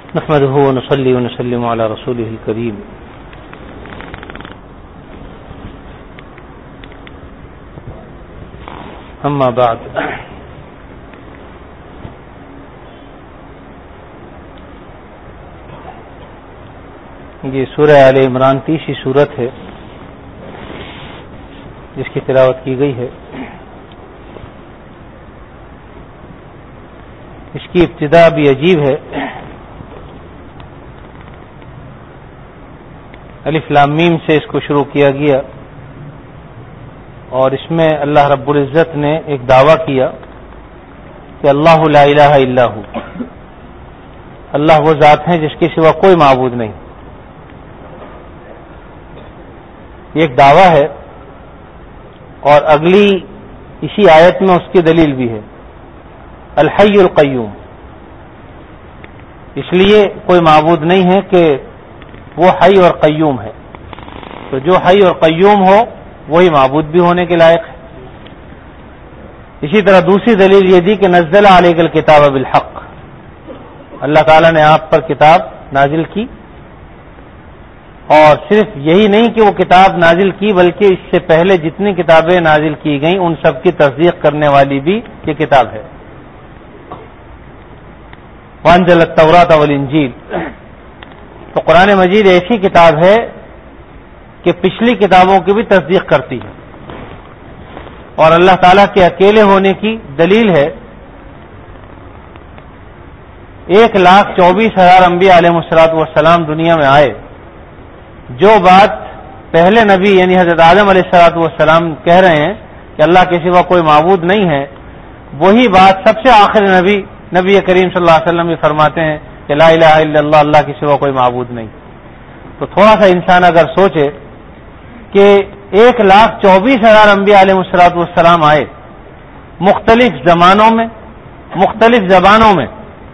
نحمده ونصلي ونسلم على رسوله الكريم اما بعد یہ سورہ آل عمران 30 سورت ہے جس کی تلاوت کی گئی ہے. اس کی ابتدا بھی عجیب ہے. الف لام میم سے اس کو شروع کیا گیا اور اس میں اللہ رب العزت نے ایک دعویٰ کیا کہ اللہ لا الہ الا ہو، اللہ وہ ذات ہیں جس کے سوا کوئی معبود نہیں. یہ ایک دعویٰ ہے اور اگلی اسی آیت میں اس کی دلیل بھی ہے، الحی القیوم. اس لیے کوئی معبود نہیں ہے کہ وہ حی اور قیوم ہے، تو جو حی اور قیوم ہو وہی معبود بھی ہونے کے لائق ہے. اسی طرح دوسری دلیل یہ دی کہ نزل علیک الکتاب بالحق، اللہ تعالیٰ نے آپ پر کتاب نازل کی، اور صرف یہی نہیں کہ وہ کتاب نازل کی بلکہ اس سے پہلے جتنی کتابیں نازل کی گئیں ان سب کی تصدیق کرنے والی بھی یہ کتاب ہے. وانزل التوراۃ والانجیل، تو قرآن مجید ایسی کتاب ہے کہ پچھلی کتابوں کی بھی تصدیق کرتی ہے اور اللہ تعالیٰ کے اکیلے ہونے کی دلیل ہے. 1,24,000 انبیاء علیہ السلام دنیا میں آئے، جو بات پہلے نبی یعنی حضرت آدم علیہ السلام کہہ رہے ہیں کہ اللہ کے سوا کوئی معبود نہیں ہے، وہی بات سب سے آخر نبی کریم صلی اللہ علیہ وسلم بھی فرماتے ہیں کہ لا الہ الا اللہ، اللہ کے سوا کوئی معبود نہیں. تو تھوڑا سا انسان اگر سوچے کہ 1,24,000 انبیاء علیہ السلام آئے مختلف زمانوں میں مختلف زبانوں میں،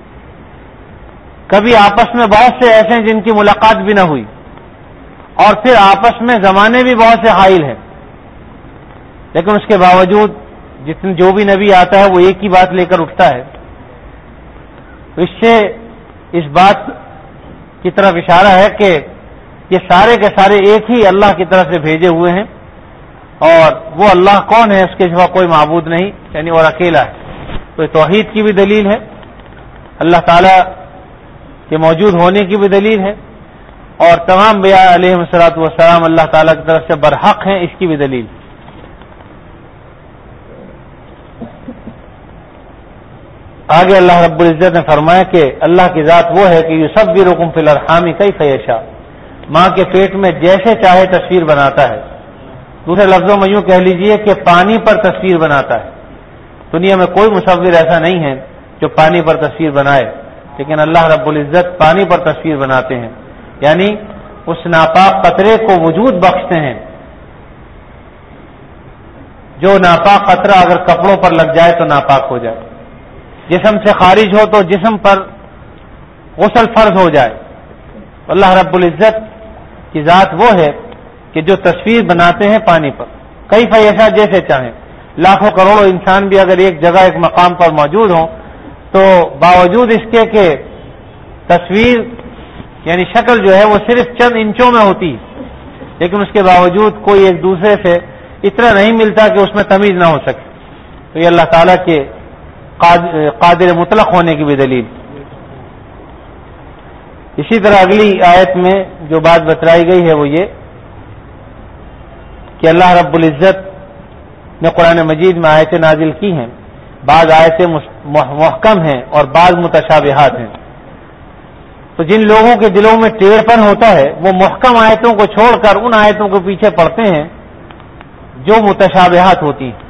کبھی آپس میں بہت سے ایسے ہیں جن کی ملاقات بھی نہ ہوئی، اور پھر آپس میں زمانے بھی بہت سے حائل ہیں، لیکن اس کے باوجود جو بھی نبی آتا ہے وہ ایک ہی بات لے کر اٹھتا ہے. تو اس سے اس بات کی طرف اشارہ ہے کہ یہ سارے کے سارے ایک ہی اللہ کی طرف سے بھیجے ہوئے ہیں، اور وہ اللہ کون ہے؟ اس کے سوا کوئی معبود نہیں، یعنی اور اکیلا ہے. تو توحید کی بھی دلیل ہے، اللہ تعالیٰ کے موجود ہونے کی بھی دلیل ہے، اور تمام انبیاء علیہ السلام اللہ تعالیٰ کی طرف سے برحق ہیں، اس کی بھی دلیل. آگے اللہ رب العزت نے فرمایا کہ اللہ کی ذات وہ ہے کہ یصورکم فی الارحام کیف یشاء، ماں کے پیٹ میں جیسے چاہے تصویر بناتا ہے. دوسرے لفظوں میں یوں کہہ لیجئے کہ پانی پر تصویر بناتا ہے. دنیا میں کوئی مصور ایسا نہیں ہے جو پانی پر تصویر بنائے، لیکن اللہ رب العزت پانی پر تصویر بناتے ہیں، یعنی اس ناپاک قطرے کو وجود بخشتے ہیں. جو ناپاک قطرہ اگر کپڑوں پر لگ جائے تو ناپاک ہو جائے، جسم سے خارج ہو تو جسم پر غسل فرض ہو جائے. اللہ رب العزت کی ذات وہ ہے کہ جو تصویر بناتے ہیں پانی پر، کیف یشاء، جیسے چاہیں. لاکھوں کروڑوں انسان بھی اگر ایک جگہ ایک مقام پر موجود ہوں تو باوجود اس کے کہ تصویر یعنی شکل جو ہے وہ صرف چند انچوں میں ہوتی، لیکن اس کے باوجود کوئی ایک دوسرے سے اتنا نہیں ملتا کہ اس میں تمیز نہ ہو سکے. تو یہ اللہ تعالیٰ کے قادر مطلق ہونے کی بھی دلیل. اسی طرح اگلی آیت میں جو بات بتلائی گئی ہے وہ یہ کہ اللہ رب العزت نے قرآن مجید میں آیتیں نازل کی ہیں، بعض آیتیں محکم ہیں اور بعض متشابہات ہیں. تو جن لوگوں کے دلوں میں ٹیڑھ پن ہوتا ہے وہ محکم آیتوں کو چھوڑ کر ان آیتوں کو پیچھے پڑتے ہیں جو متشابہات ہوتی ہیں.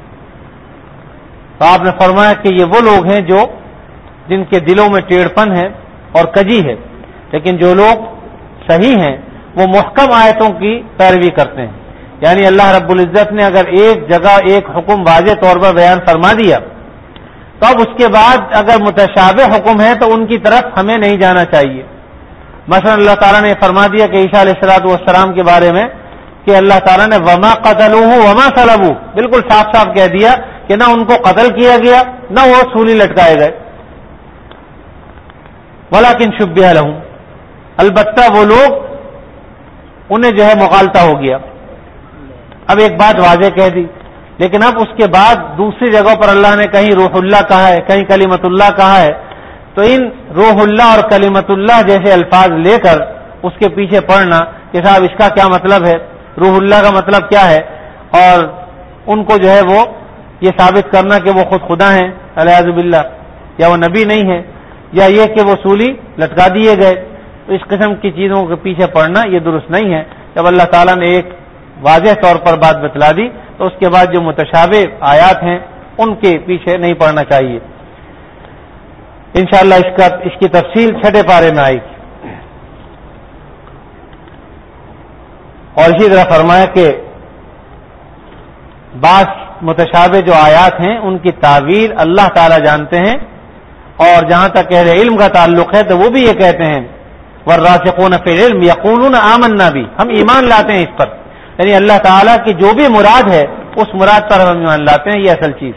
تو آپ نے فرمایا کہ یہ وہ لوگ ہیں جن کے دلوں میں ٹیڑھ پن ہے اور کجی ہے، لیکن جو لوگ صحیح ہیں وہ محکم آیتوں کی پیروی کرتے ہیں. یعنی اللہ رب العزت نے اگر ایک جگہ ایک حکم واضح طور پر بیان فرما دیا تو اب اس کے بعد اگر متشابہ حکم ہے تو ان کی طرف ہمیں نہیں جانا چاہیے. مثلا اللہ تعالیٰ نے فرما دیا کہ عیسیٰ علیہ السلام کے بارے میں کہ اللہ تعالیٰ نے وما قتلوہ وما صلبوہ، بالکل صاف صاف کہہ دیا کہ نہ ان کو قتل کیا گیا نہ وہ سولی لٹکائے گئے. ولکن شبہ لہم، البتہ وہ لوگ انہیں جو ہے مغالطہ ہو گیا. اب ایک بات واضح کہہ دی، لیکن اب اس کے بعد دوسری جگہوں پر اللہ نے کہیں روح اللہ کہا ہے، کہیں کلمت اللہ کہا ہے، تو ان روح اللہ اور کلمت اللہ جیسے الفاظ لے کر اس کے پیچھے پڑنا کہ صاحب اس کا کیا مطلب ہے، روح اللہ کا مطلب کیا ہے، اور ان کو جو ہے وہ یہ ثابت کرنا کہ وہ خود خدا ہیں الیاذ باللہ، یا وہ نبی نہیں ہے، یا یہ کہ وہ سولی لٹکا دیے گئے. تو اس قسم کی چیزوں کے پیچھے پڑنا یہ درست نہیں ہے. جب اللہ تعالیٰ نے ایک واضح طور پر بات بتلا دی تو اس کے بعد جو متشابہ آیات ہیں ان کے پیچھے نہیں پڑنا چاہیے. انشاءاللہ اس کی تفصیل 6 پارے میں آئے گی. اور اسی طرح فرمایا کہ بعض متشابہ جو آیات ہیں ان کی تعویل اللہ تعالیٰ جانتے ہیں، اور جہاں تک اہل علم کا تعلق ہے تو وہ بھی یہ کہتے ہیں والراسخون فی العلم یقولون آمنا بھی، ہم ایمان لاتے ہیں اس پر، یعنی اللہ تعالیٰ کی جو بھی مراد ہے اس مراد پر ہم ایمان لاتے ہیں، یہ اصل چیز.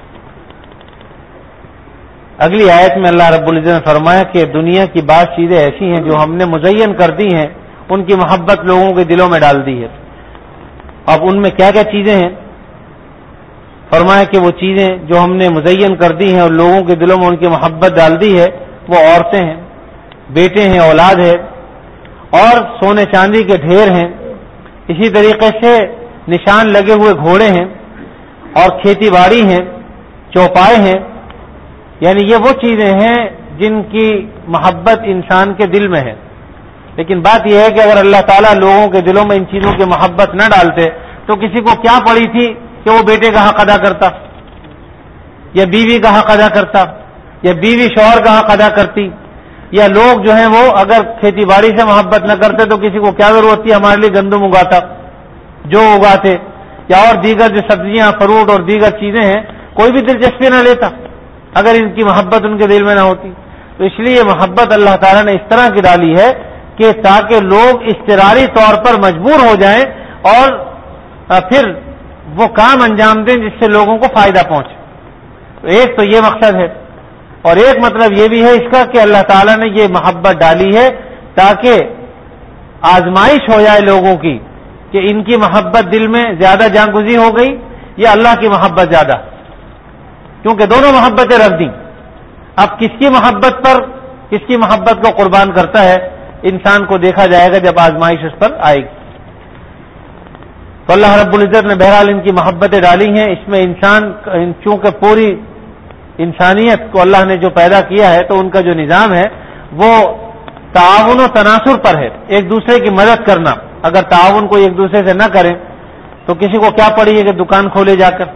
اگلی آیت میں اللہ رب العزت نے فرمایا کہ دنیا کی بعض چیزیں ایسی ہیں جو ہم نے مزین کر دی ہیں، ان کی محبت لوگوں کے دلوں میں ڈال دی ہے. اب ان میں کیا کیا چیزیں ہیں؟ فرمایا کہ وہ چیزیں جو ہم نے مزین کر دی ہیں اور لوگوں کے دلوں میں ان کی محبت ڈال دی ہے وہ عورتیں ہیں، بیٹے ہیں، اولاد ہے، اور سونے چاندی کے ڈھیر ہیں. اسی طریقے سے نشان لگے ہوئے گھوڑے ہیں، اور کھیتی باڑی ہیں، چوپائے ہیں. یعنی یہ وہ چیزیں ہیں جن کی محبت انسان کے دل میں ہے. لیکن بات یہ ہے کہ اگر اللہ تعالیٰ لوگوں کے دلوں میں ان چیزوں کی محبت نہ ڈالتے تو کسی کو کیا پڑی تھی کہ وہ بیٹے کا حق ادا کرتا، یا بیوی کا حق ادا کرتا، یا بیوی شوہر کا حق ادا کرتی، یا لوگ جو ہیں وہ اگر کھیتی باڑی سے محبت نہ کرتے تو کسی کو کیا ضرورت تھی ہمارے لیے گندم اگاتا، جو اگاتے، یا اور دیگر جو سبزیاں، فروٹ اور دیگر چیزیں ہیں کوئی بھی دلچسپی نہ لیتا اگر ان کی محبت ان کے دل میں نہ ہوتی. تو اس لیے محبت اللہ تعالیٰ نے اس طرح کی ڈالی ہے کہ تاکہ لوگ اضطراری طور پر مجبور ہو جائیں اور پھر وہ کام انجام دیں جس سے لوگوں کو فائدہ پہنچے. تو ایک تو یہ مقصد ہے، اور ایک مطلب یہ بھی ہے اس کا کہ اللہ تعالیٰ نے یہ محبت ڈالی ہے تاکہ آزمائش ہو جائے لوگوں کی کہ ان کی محبت دل میں زیادہ جانگزی ہو گئی یا اللہ کی محبت زیادہ، کیونکہ دونوں محبتیں رکھ دیں. اب کس کی محبت پر کس کی محبت کو قربان کرتا ہے انسان کو دیکھا جائے گا جب آزمائش اس پر آئے گی. تو اللہ رب العزت نے بہرحال ان کی محبتیں ڈالی ہیں. اس میں انسان چونکہ پوری انسانیت کو اللہ نے جو پیدا کیا ہے تو ان کا جو نظام ہے وہ تعاون و تناسر پر ہے، ایک دوسرے کی مدد کرنا. اگر تعاون کو ایک دوسرے سے نہ کریں تو کسی کو کیا پڑی ہے کہ دکان کھولے جا کر.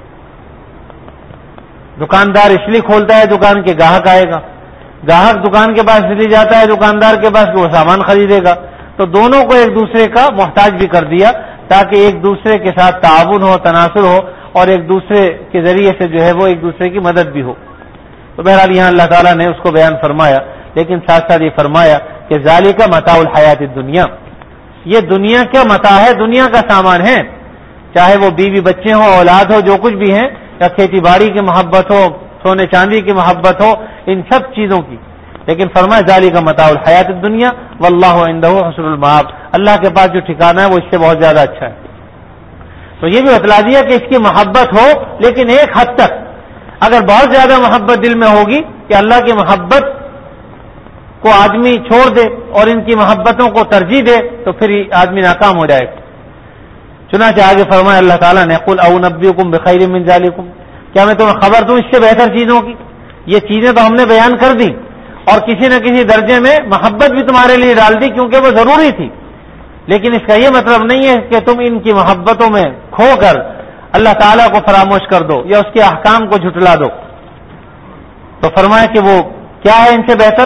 دکاندار اس لیے کھولتا ہے دکان کے گاہک آئے گا، گاہک دکان کے پاس اس لیے جاتا ہے دکاندار کے پاس کہ وہ سامان خریدے گا. تو دونوں کو ایک دوسرے کا محتاج بھی کر دیا تاکہ ایک دوسرے کے ساتھ تعاون ہو، تناسر ہو، اور ایک دوسرے کے ذریعے سے جو ہے وہ ایک دوسرے کی مدد بھی ہو. تو بہرحال یہاں اللہ تعالیٰ نے اس کو بیان فرمایا، لیکن ساتھ ساتھ یہ فرمایا کہ ذالک متاع الحیات الدنیا، یہ دنیا کا متاع ہے، دنیا کا سامان ہے، چاہے وہ بیوی بچے ہوں، اولاد ہو، جو کچھ بھی ہیں، یا کھیتی باڑی کی محبت ہو، سونے چاندی کی محبت ہو، ان سب چیزوں کی. لیکن فرمایا ذالک متاع الحیات الدنیا واللہ عندہ حسن المآب، اللہ کے پاس جو ٹھکانہ ہے وہ اس سے بہت زیادہ اچھا ہے. تو یہ بھی بتلا دیا کہ اس کی محبت ہو لیکن ایک حد تک. اگر بہت زیادہ محبت دل میں ہوگی کہ اللہ کی محبت کو آدمی چھوڑ دے اور ان کی محبتوں کو ترجیح دے تو پھر آدمی ناکام ہو جائے گا. چنانچہ آگے فرمایا اللہ تعالیٰ نے قل اونبئکم بخیر من ذالکم، کیا میں تمہیں خبر دوں اس سے بہتر چیزوں کی. یہ چیزیں تو ہم نے بیان کر دی اور کسی نہ کسی درجے میں محبت بھی تمہارے لیے ڈال دی کیونکہ وہ ضروری تھی، لیکن اس کا یہ مطلب نہیں ہے کہ تم ان کی محبتوں میں کھو کر اللہ تعالیٰ کو فراموش کر دو یا اس کے احکام کو جھٹلا دو. تو فرمایا کہ وہ کیا ہے ان سے بہتر،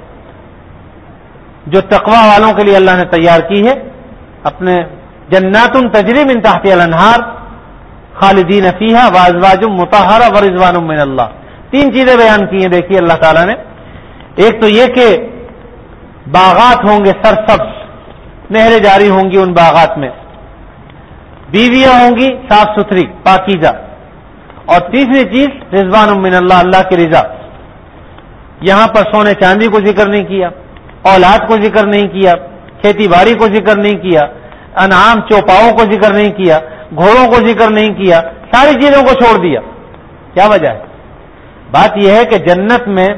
جو تقوی والوں کے لیے اللہ نے تیار کی ہے اپنے جنات تجری من تحتها الانہار خالدین فیہا وازواج مطہرہ ورضوان من اللہ. 3 چیزیں بیان کی ہیں دیکھیے اللہ تعالیٰ نے. ایک تو یہ کہ باغات ہوں گے سرسبز، نہریں جاری ہوں گی ان باغات میں، بیویاں ہوں گی صاف ستھری پاکیزہ، اور تیسری چیز رضوان من اللہ، اللہ کی رضا. یہاں پر سونے چاندی کو ذکر نہیں کیا، اولاد کو ذکر نہیں کیا، کھیتی باڑی کو ذکر نہیں کیا، انعام چوپاؤں کو ذکر نہیں کیا، گھوڑوں کو ذکر نہیں کیا، ساری چیزوں کو چھوڑ دیا. کیا وجہ ہے؟ بات یہ ہے کہ جنت میں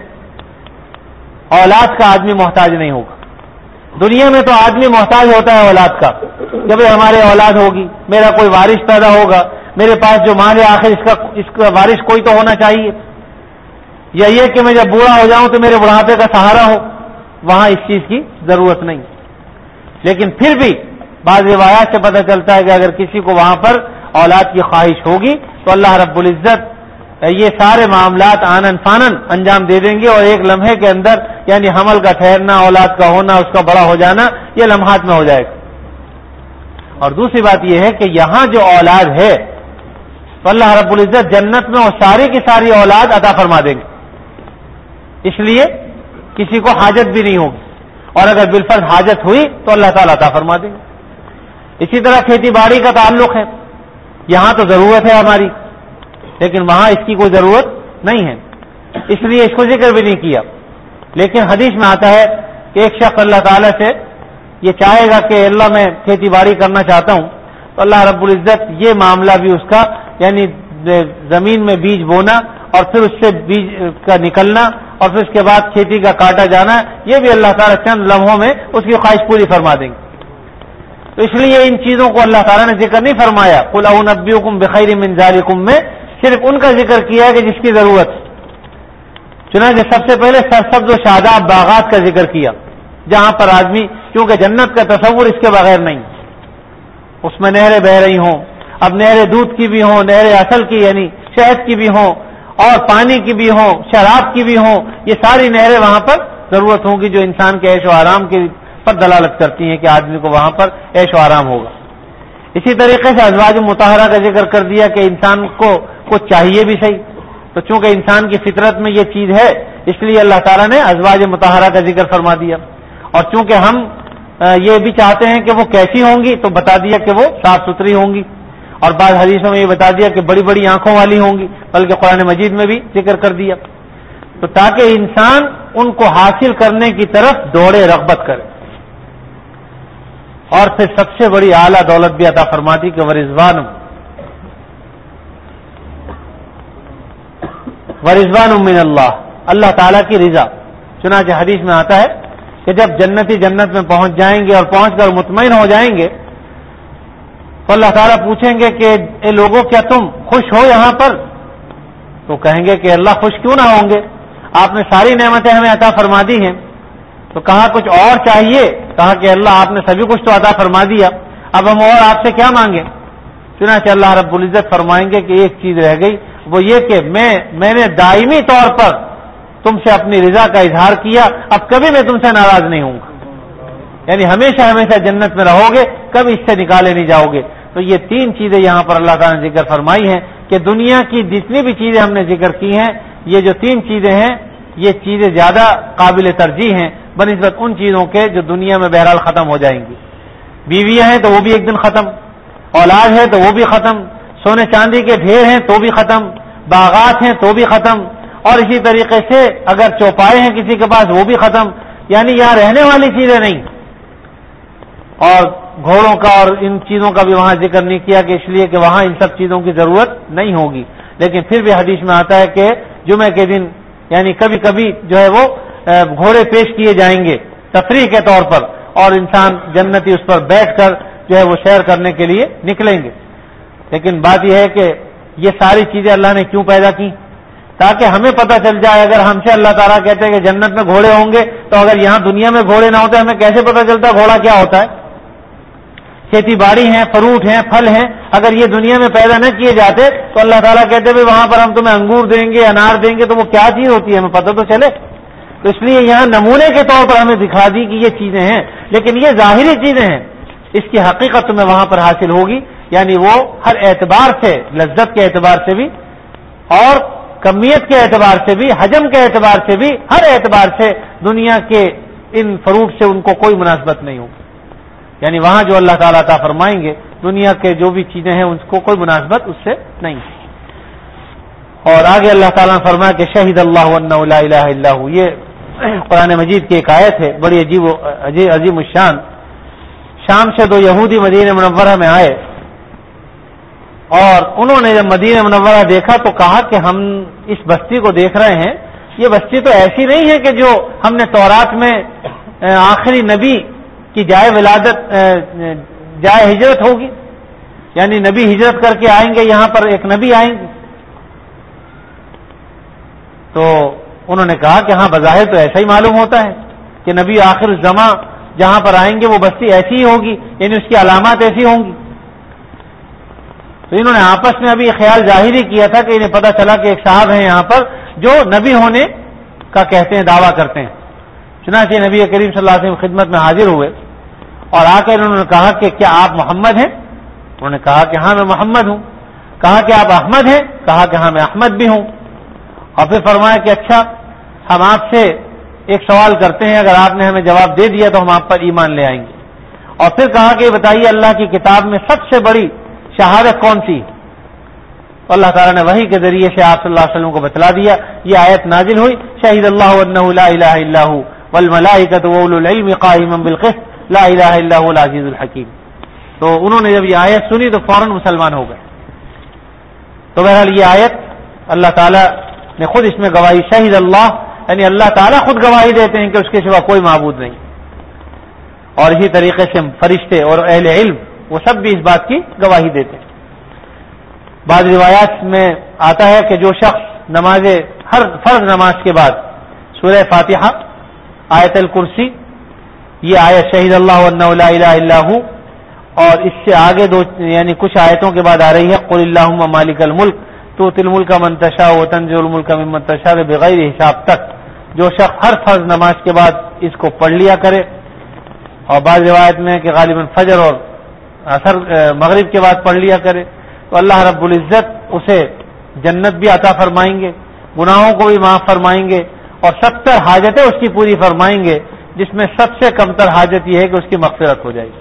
اولاد کا آدمی محتاج نہیں ہوگا. دنیا میں تو آدمی محتاج ہوتا ہے اولاد کا، جب ہمارے اولاد ہوگی، میرا کوئی وارث پیدا ہوگا، میرے پاس جو مال ہے آخر اس کا وارث کوئی تو ہونا چاہیے، یا یہ کہ میں جب بوڑھا ہو جاؤں تو میرے بڑھاپے کا سہارا ہو. وہاں اس چیز کی ضرورت نہیں. لیکن پھر بھی بعض روایات سے پتہ چلتا ہے کہ اگر کسی کو وہاں پر اولاد کی خواہش ہوگی تو اللہ رب العزت یہ سارے معاملات آنن فانن انجام دے دیں گے، اور ایک لمحے کے اندر یعنی حمل کا ٹھہرنا، اولاد کا ہونا، اس کا بڑا ہو جانا، یہ لمحات میں ہو جائے گا. اور دوسری بات یہ ہے کہ یہاں جو اولاد ہے تو اللہ رب العزت جنت میں وہ ساری کی ساری اولاد عطا فرما دیں گے، اس لیے کسی کو حاجت بھی نہیں ہوگی، اور اگر بالفرض حاجت ہوئی تو اللہ تعالیٰ عطا فرما دیں گے. اسی طرح کھیتی باڑی کا تعلق ہے، یہاں تو ضرورت ہے ہماری، لیکن وہاں اس کی کوئی ضرورت نہیں ہے، اس لیے اس کو ذکر بھی نہیں کیا. لیکن حدیث میں آتا ہے کہ ایک شخص اللہ تعالیٰ سے یہ چاہے گا کہ اللہ میں کھیتی باڑی کرنا چاہتا ہوں، تو اللہ رب العزت یہ معاملہ بھی اس کا یعنی زمین میں بیج بونا اور پھر اس سے بیج کا نکلنا اور پھر اس کے بعد کھیتی کا کاٹا جانا، یہ بھی اللہ تعالیٰ چند لمحوں میں اس کی خواہش پوری فرما دیں گے. تو اس لیے ان چیزوں کو اللہ تعالیٰ نے ذکر نہیں فرمایا. قل انبئکم بخیر من ذالکم میں صرف ان کا ذکر کیا ہے کہ جس کی ضرورت. چنانچہ سب سے پہلے سرسبز و شاداب باغات کا ذکر کیا، جہاں پر آدمی کیونکہ جنت کا تصور اس کے بغیر نہیں، اس میں نہریں بہ رہی ہوں، اب نہریں دودھ کی بھی ہوں، نہریں اصل کی یعنی شہد کی بھی ہوں، اور پانی کی بھی ہوں، شراب کی بھی ہوں، یہ ساری نہریں وہاں پر ضرورت ہوں گی جو انسان کے عیش و آرام کے پر دلالت کرتی ہیں کہ آدمی کو وہاں پر عیش و آرام ہوگا. اسی طریقے سے ازواج مطہرہ کا ذکر کر دیا کہ انسان کو کچھ چاہیے بھی صحیح، تو چونکہ انسان کی فطرت میں یہ چیز ہے اس لیے اللہ تعالیٰ نے ازواج مطہرہ کا ذکر فرما دیا. اور چونکہ ہم یہ بھی چاہتے ہیں کہ وہ کیسی ہوں گی تو بتا دیا کہ وہ صاف ستھری ہوں گی، اور بعض حدیثوں میں یہ بتا دیا کہ بڑی بڑی آنکھوں والی ہوں گی، بلکہ قرآن مجید میں بھی ذکر کر دیا، تو تاکہ انسان ان کو حاصل کرنے کی طرف دوڑے، رغبت کرے. اور پھر سب سے بڑی اعلیٰ دولت بھی عطا فرماتی کہ ورضوان من اللہ، اللہ تعالیٰ کی رضا. چنانچہ حدیث میں آتا ہے کہ جب جنتی جنت میں پہنچ جائیں گے اور پہنچ کر مطمئن ہو جائیں گے تو اللہ تعالیٰ پوچھیں گے کہ اے لوگوں کیا تم خوش ہو یہاں پر؟ تو کہیں گے کہ اللہ خوش کیوں نہ ہوں گے، آپ نے ساری نعمتیں ہمیں عطا فرما دی ہیں. تو کہا کچھ اور چاہیے؟ کہا کہ اللہ آپ نے سبھی کچھ تو عطا فرما دیا، اب ہم اور آپ سے کیا مانگیں؟ چنانچہ اللہ رب العزت فرمائیں گے کہ ایک چیز رہ گئی، وہ یہ کہ میں نے دائمی طور پر تم سے اپنی رضا کا اظہار کیا، اب کبھی میں تم سے ناراض نہیں ہوں گا. یعنی ہمیشہ ہمیشہ جنت میں رہو گے، کبھی اس سے نکالے نہیں جاؤ گے. تو یہ تین چیزیں یہاں پر اللہ تعالیٰ نے ذکر فرمائی ہیں کہ دنیا کی جتنی بھی چیزیں ہم نے ذکر کی ہیں، یہ جو تین چیزیں ہیں یہ چیزیں زیادہ قابل ترجیح ہیں بنسبت ان چیزوں کے جو دنیا میں بہرحال ختم ہو جائیں گی. بیویاں ہیں تو وہ بھی ایک دن ختم، اولاد ہے تو وہ بھی ختم، سونے چاندی کے ڈھیر ہیں تو بھی ختم، باغات ہیں تو بھی ختم، اور اسی طریقے سے اگر چوپائے ہیں کسی کے پاس وہ بھی ختم. یعنی یہاں رہنے والی چیزیں نہیں. اور گھوڑوں کا اور ان چیزوں کا بھی وہاں ذکر نہیں کیا کہ اس لیے کہ وہاں ان سب چیزوں کی ضرورت نہیں ہوگی. لیکن پھر بھی حدیث میں آتا ہے کہ جمعے کے دن یعنی کبھی کبھی جو ہے وہ گھوڑے پیش کیے جائیں گے تفریح کے طور پر، اور انسان جنتی اس پر بیٹھ کر جو ہے وہ سیر کرنے کے لیے نکلیں گے. لیکن بات یہ ہے کہ یہ ساری چیزیں اللہ نے کیوں پیدا کی؟ تاکہ ہمیں پتہ چل جائے. اگر ہم سے اللہ تعالیٰ کہتے ہیں کہ جنت میں گھوڑے ہوں گے تو اگر یہاں دنیا میں گھوڑے نہ ہوتے ہمیں کیسے پتہ چلتا گھوڑا کیا ہوتا ہے؟ کھیتی باڑی ہیں، فروٹ ہیں، پھل ہیں، اگر یہ دنیا میں پیدا نہ کیے جاتے تو اللہ تعالیٰ کہتے ہیں وہاں پر ہم تمہیں انگور دیں گے، انار دیں گے، تو وہ کیا چیز ہوتی ہے ہمیں پتہ تو چلے. تو اس لیے یہاں نمونے کے طور پر ہمیں دکھا دی کہ یہ چیزیں ہیں، لیکن یہ ظاہری چیزیں ہیں، اس کی حقیقت تمہیں وہاں پر حاصل ہوگی. یعنی وہ ہر اعتبار سے، لذت کے اعتبار سے بھی اور کمیت کے اعتبار سے بھی، حجم کے اعتبار سے بھی، ہر اعتبار سے دنیا کے ان فروٹ سے ان کو کوئی مناسبت نہیں ہوگی. یعنی وہاں جو اللہ تعالیٰ عطا فرمائیں گے دنیا کے جو بھی چیزیں ہیں ان کو کوئی مناسبت اس سے نہیں. اور آگے اللہ تعالیٰ نے فرمایا کہ شہید اللہ انہ لا الہ الا ہو. یہ قرآن مجید کی ایک آیت ہے بڑی عظیم الشان. شام سے 2 یہودی مدینہ منورہ میں آئے اور انہوں نے جب مدینہ منورہ دیکھا تو کہا کہ ہم اس بستی کو دیکھ رہے ہیں، یہ بستی تو ایسی نہیں ہے کہ جو ہم نے تورات میں آخری نبی کی جائے ولادت جائے ہجرت ہوگی، یعنی نبی ہجرت کر کے آئیں گے، یہاں پر ایک نبی آئیں گے. تو انہوں نے کہا کہ ہاں بظاہر تو ایسا ہی معلوم ہوتا ہے کہ نبی آخر الزماں جہاں پر آئیں گے وہ بستی ایسی ہی ہوگی، یعنی اس کی علامات ایسی ہوں گی. تو انہوں نے آپس میں ابھی خیال ظاہر ہی کیا تھا کہ انہیں پتہ چلا کہ ایک صاحب ہیں یہاں پر جو نبی ہونے کا کہتے ہیں، دعویٰ کرتے ہیں. چنانچہ نبی کریم صلی اللہ علیہ وسلم خدمت میں حاضر ہوئے اور آ کر انہوں نے کہا کہ کیا آپ محمد ہیں؟ انہوں نے کہا کہ ہاں میں محمد ہوں. کہا کہ آپ احمد ہیں؟ کہا کہ ہاں میں احمد بھی ہوں. اور پھر فرمایا کہ اچھا ہم آپ سے ایک سوال کرتے ہیں، اگر آپ نے ہمیں جواب دے دیا تو ہم آپ پر ایمان لے آئیں گے. اور پھر کہا کہ بتائیے اللہ کی کتاب میں سب سے بڑی شہادت کون سی؟ تو اللہ تعالیٰ نے وحی کے ذریعے سے آپ صلی اللہ علیہ وسلم کو بتلا دیا. یہ آیت نازل ہوئی شہید اللہ انہ لا الہ الا ہو والملائکۃ واولو العلم قائما بالقسط لا الہ الا هو العزیز الحکیم. تو انہوں نے جب یہ آیت سنی تو فوراً مسلمان ہو گئے. تو بہرحال یہ آیت اللہ تعالیٰ نے خود اس میں گواہی، شہید اللہ یعنی اللہ تعالیٰ خود گواہی دیتے ہیں کہ اس کے سوا کوئی معبود نہیں. اور اسی طریقے سے فرشتے اور اہل علم وہ سب بھی اس بات کی گواہی دیتے ہیں. بعض روایات میں آتا ہے کہ جو شخص ہر فرض نماز کے بعد سورہ فاتحہ، آیت الکرسی، یہ آیت شہید اللہ انہ لا الہ الا ہو، اور اس سے آگے یعنی کچھ آیتوں کے بعد آ رہی ہے قل اللہم مالک الملک تؤتی الملک من تشاء وتنزع الملک ممن تشاء بغیر حساب تک، جو شخص ہر فرض نماز کے بعد اس کو پڑھ لیا کرے. اور بعض روایت میں کہ غالباً فجر اور عصر مغرب کے بعد پڑھ لیا کرے تو اللہ رب العزت اسے جنت بھی عطا فرمائیں گے، گناہوں کو بھی معاف فرمائیں گے، اور 70 حاجتیں اس کی پوری فرمائیں گے، جس میں سب سے کمتر حاجت یہ ہے کہ اس کی مغفرت ہو جائے گی.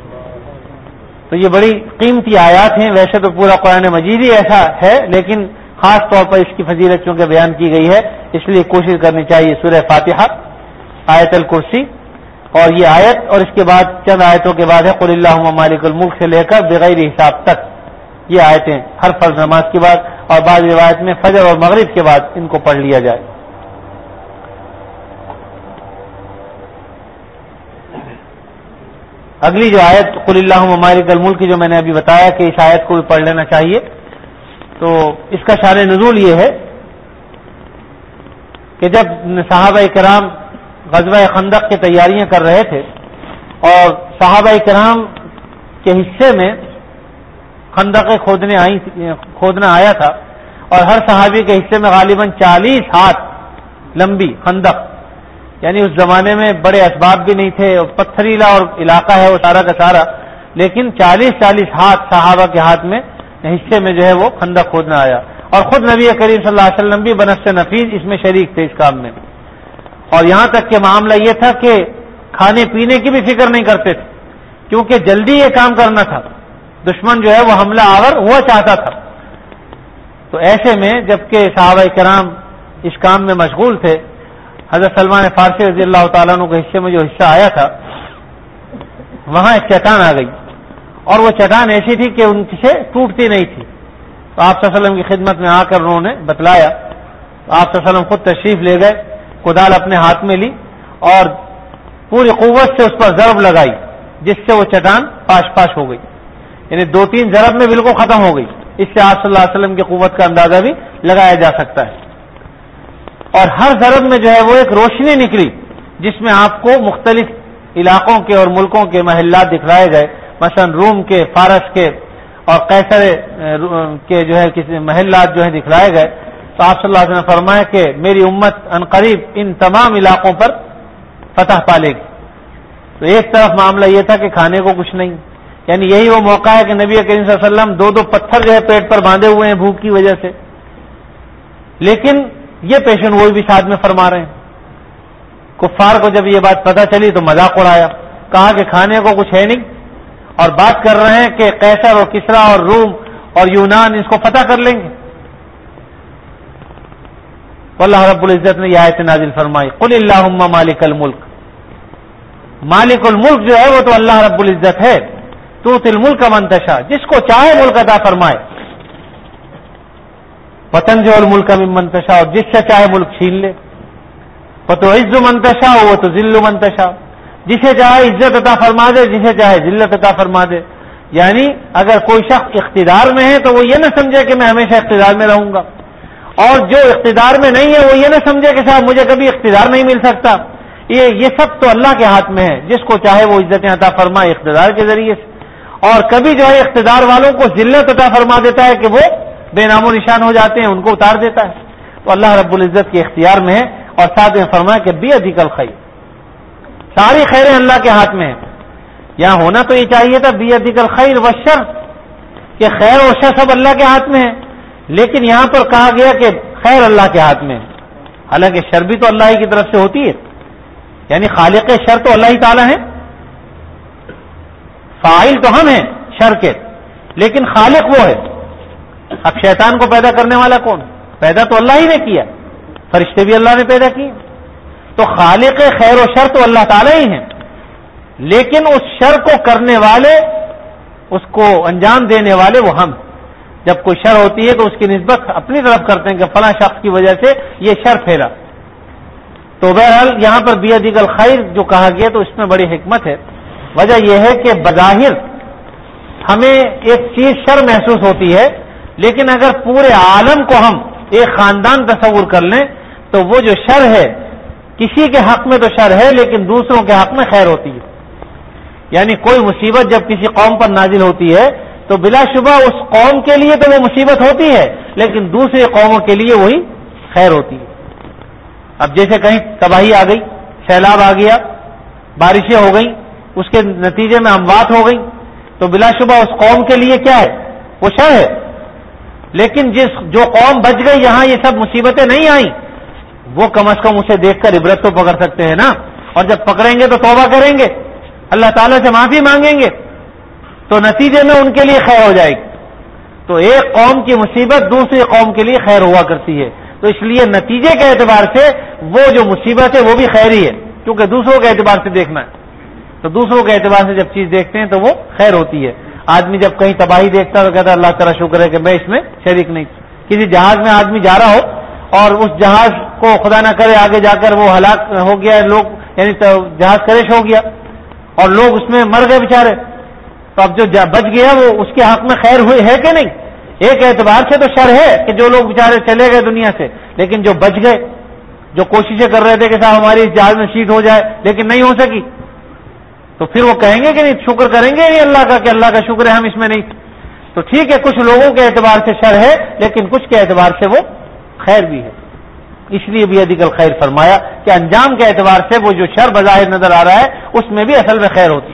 تو یہ بڑی قیمتی آیات ہیں. ویسے تو پورا قرآن مجید ہی ایسا ہے، لیکن خاص طور پر اس کی فضیلت چونکہ بیان کی گئی ہے اس لیے کوشش کرنی چاہیے. سورہ فاتحہ، آیت الکرسی اور یہ آیت، اور اس کے بعد چند آیتوں کے بعد ہے قل اللہم مالک الملک سے لے کر بغیر حساب تک، یہ آیتیں ہر فرض نماز کے بعد، اور بعض روایت میں فجر اور مغرب کے بعد ان کو پڑھ لیا جائے. اگلی جو آیت قل اللہم مالک الملک کی جو میں نے ابھی بتایا کہ اس آیت کو بھی پڑھ لینا چاہیے، تو اس کا شان نزول یہ ہے کہ جب صحابہ کرام غزوہ خندق کی تیاریاں کر رہے تھے اور صحابہ کرام کے حصے میں خندق کھودنا آیا تھا، اور ہر صحابی کے حصے میں غالباً 40 ہاتھ لمبی خندق، یعنی اس زمانے میں بڑے اسباب بھی نہیں تھے، پتھریلا اور علاقہ ہے وہ سارا کا سارا، لیکن 40 ہاتھ صحابہ کے ہاتھ میں حصے میں جو ہے وہ خندق کھودنا آیا. اور خود نبی کریم صلی اللہ علیہ وسلم بھی بنفس نفیس اس میں شریک تھے اس کام میں. اور یہاں تک کہ معاملہ یہ تھا کہ کھانے پینے کی بھی فکر نہیں کرتے تھے، کیونکہ جلدی یہ کام کرنا تھا، دشمن جو ہے وہ حملہ آور ہوا چاہتا تھا. تو ایسے میں جبکہ صحابہ کرام اس کام میں مشغول تھے، حضرت سلمان فارسی رضی اللہ تعالیٰ عنہ کے حصے میں جو حصہ آیا تھا وہاں ایک چٹان آ گئی، اور وہ چٹان ایسی تھی کہ ان سے ٹوٹتی نہیں تھی. تو آپ صلی اللہ علیہ وسلم کی خدمت میں آ کر انہوں نے بتلایا. آپ صلی اللہ علیہ وسلم خود تشریف لے گئے، کدال اپنے ہاتھ میں لی اور پوری قوت سے اس پر ضرب لگائی، جس سے وہ چٹان پاش ہو گئی، یعنی 2-3 ضرب میں بالکل ختم ہو گئی. اس سے آپ صلی اللہ علیہ وسلم کی قوت کا اندازہ بھی لگایا جا سکتا ہے. اور ہر ضرب میں جو ہے وہ ایک روشنی نکلی جس میں آپ کو مختلف علاقوں کے اور ملکوں کے محلات دکھلائے گئے، مثلا روم کے، فارس کے اور قیصر کے جو ہے کسی محلات جو ہیں دکھلائے گئے. تو آپ صلی اللہ علیہ وسلم نے فرمایا کہ میری امت عنقریب ان تمام علاقوں پر فتح پالے گی. تو ایک طرف معاملہ یہ تھا کہ کھانے کو کچھ نہیں، یعنی یہی وہ موقع ہے کہ نبی کریم صلی اللہ علیہ وسلم 2 پتھر جو ہے پیٹ پر باندھے ہوئے ہیں بھوک کی وجہ سے، لیکن یہ پیشن گوئی بھی ساتھ میں فرما رہے ہیں. کفار کو جب یہ بات پتہ چلی تو مذاق اڑایا، کہا کہ کھانے کو کچھ ہے نہیں، اور بات کر رہے ہیں کہ قیصر اور کسرا اور روم اور یونان اس کو فتح کر لیں گے. تو اللہ رب العزت نے یہ آیت نازل فرمائی، قل اللہم مالک الملک، مالک الملک جو ہے وہ تو اللہ رب العزت ہے، تؤتی الملک من تشاء، جس کو چاہے ملک عطا فرمائے، وتنزع الملک ممن تشاء، اور جس سے چاہے ملک چھین لے، وتعز من تشاء وتذل من تشاء، جسے چاہے عزت عطا فرما دے، جسے چاہے ذلت عطا فرما دے۔ یعنی اگر کوئی شخص اقتدار میں ہے تو وہ یہ نہ سمجھے کہ میں ہمیشہ اقتدار میں رہوں گا، اور جو اقتدار میں نہیں ہے وہ یہ نہ سمجھے کہ صاحب مجھے کبھی اقتدار نہیں مل سکتا۔ یہ سب تو اللہ کے ہاتھ میں ہے، جس کو چاہے وہ عزتیں عطا فرمائے اقتدار کے ذریعے سے، اور کبھی جو ہے اقتدار والوں کو ذلت عطا فرما دیتا ہے کہ وہ بے نام و نشان ہو جاتے ہیں، ان کو اتار دیتا ہے۔ تو اللہ رب العزت کے اختیار میں ہے، اور ساتھ میں فرمایا کہ بیدک الخیر، ساری خیریں اللہ کے ہاتھ میں ہیں۔ یہاں ہونا تو یہ چاہیے تھا بیدک الخیر والشر، کہ خیر اور شر سب اللہ کے ہاتھ میں ہے، لیکن یہاں پر کہا گیا کہ خیر اللہ کے ہاتھ میں ہے، حالانکہ شر بھی تو اللہ ہی کی طرف سے ہوتی ہے، یعنی خالق شر تو اللہ ہی تعالیٰ ہے، فاعل تو ہم ہیں شر کے، لیکن خالق وہ ہے۔ اب شیطان کو پیدا کرنے والا کون؟ پیدا تو اللہ ہی نے کیا، فرشتے بھی اللہ نے پیدا کیے، تو خالق خیر و شر تو اللہ تعالیٰ ہی ہیں، لیکن اس شر کو کرنے والے، اس کو انجام دینے والے وہ ہم۔ جب کوئی شر ہوتی ہے تو اس کی نسبت اپنی طرف کرتے ہیں کہ فلاں شخص کی وجہ سے یہ شر پھیلا۔ تو بہرحال یہاں پر بیدک الخیر جو کہا گیا تو اس میں بڑی حکمت ہے۔ وجہ یہ ہے کہ بظاہر ہمیں ایک چیز شر محسوس ہوتی ہے، لیکن اگر پورے عالم کو ہم ایک خاندان تصور کر لیں تو وہ جو شر ہے، کسی کے حق میں تو شر ہے لیکن دوسروں کے حق میں خیر ہوتی ہے۔ یعنی کوئی مصیبت جب کسی قوم پر نازل ہوتی ہے تو بلا شبہ اس قوم کے لیے تو وہ مصیبت ہوتی ہے، لیکن دوسرے قوموں کے لیے وہی خیر ہوتی ہے۔ اب جیسے کہیں تباہی آ گئی، سیلاب آ گیا، بارشیں ہو گئیں، اس کے نتیجے میں اموات ہو گئی، تو بلا شبہ اس قوم کے لیے کیا ہے؟ وہ شر ہے، لیکن جو قوم بچ گئی یہاں یہ سب مصیبتیں نہیں آئیں، وہ کم از کم اسے دیکھ کر عبرت تو پکڑ سکتے ہیں نا، اور جب پکڑیں گے تو توبہ کریں گے، اللہ تعالیٰ سے معافی مانگیں گے، تو نتیجے میں ان کے لیے خیر ہو جائے گی۔ تو ایک قوم کی مصیبت دوسری قوم کے لیے خیر ہوا کرتی ہے، تو اس لیے نتیجے کے اعتبار سے وہ جو مصیبت ہے وہ بھی خیر ہی ہے، کیونکہ دوسروں کے اعتبار سے دیکھنا ہے، تو دوسروں کے اعتبار سے جب چیز دیکھتے ہیں تو وہ خیر ہوتی ہے۔ آدمی جب کہیں تباہی دیکھتا ہے تو کہتا ہے اللہ تعالیٰ شکر ہے کہ میں اس میں شریک نہیں۔ کسی جہاز میں آدمی جا رہا ہو اور اس جہاز کو خدا نہ کرے آگے جا کر وہ ہلاک ہو گیا، لوگ یعنی جہاز کریش ہو گیا اور لوگ اس میں مر گئے بیچارے، تو اب جو بچ گیا وہ اس کے حق میں خیر ہوئی ہے کہ نہیں؟ ایک اعتبار سے تو شر ہے کہ جو لوگ بیچارے چلے گئے دنیا سے، لیکن جو بچ گئے، جو کوششیں کر رہے تھے کہ صاحب ہماری اس جہاز میں شیٹ ہو جائے لیکن نہیں ہو سکی، تو پھر وہ کہیں گے کہ نہیں، شکر کریں گے نہیں اللہ کا کہ اللہ کا شکر ہے ہم اس میں نہیں۔ تو ٹھیک ہے کچھ لوگوں کے اعتبار سے شر ہے لیکن کچھ کے اعتبار سے وہ خیر بھی ہے، اس لیے بیدک الخیر فرمایا کہ انجام کے اعتبار سے وہ جو شر بظاہر نظر آ رہا ہے اس میں بھی اصل میں خیر ہوتی ہے۔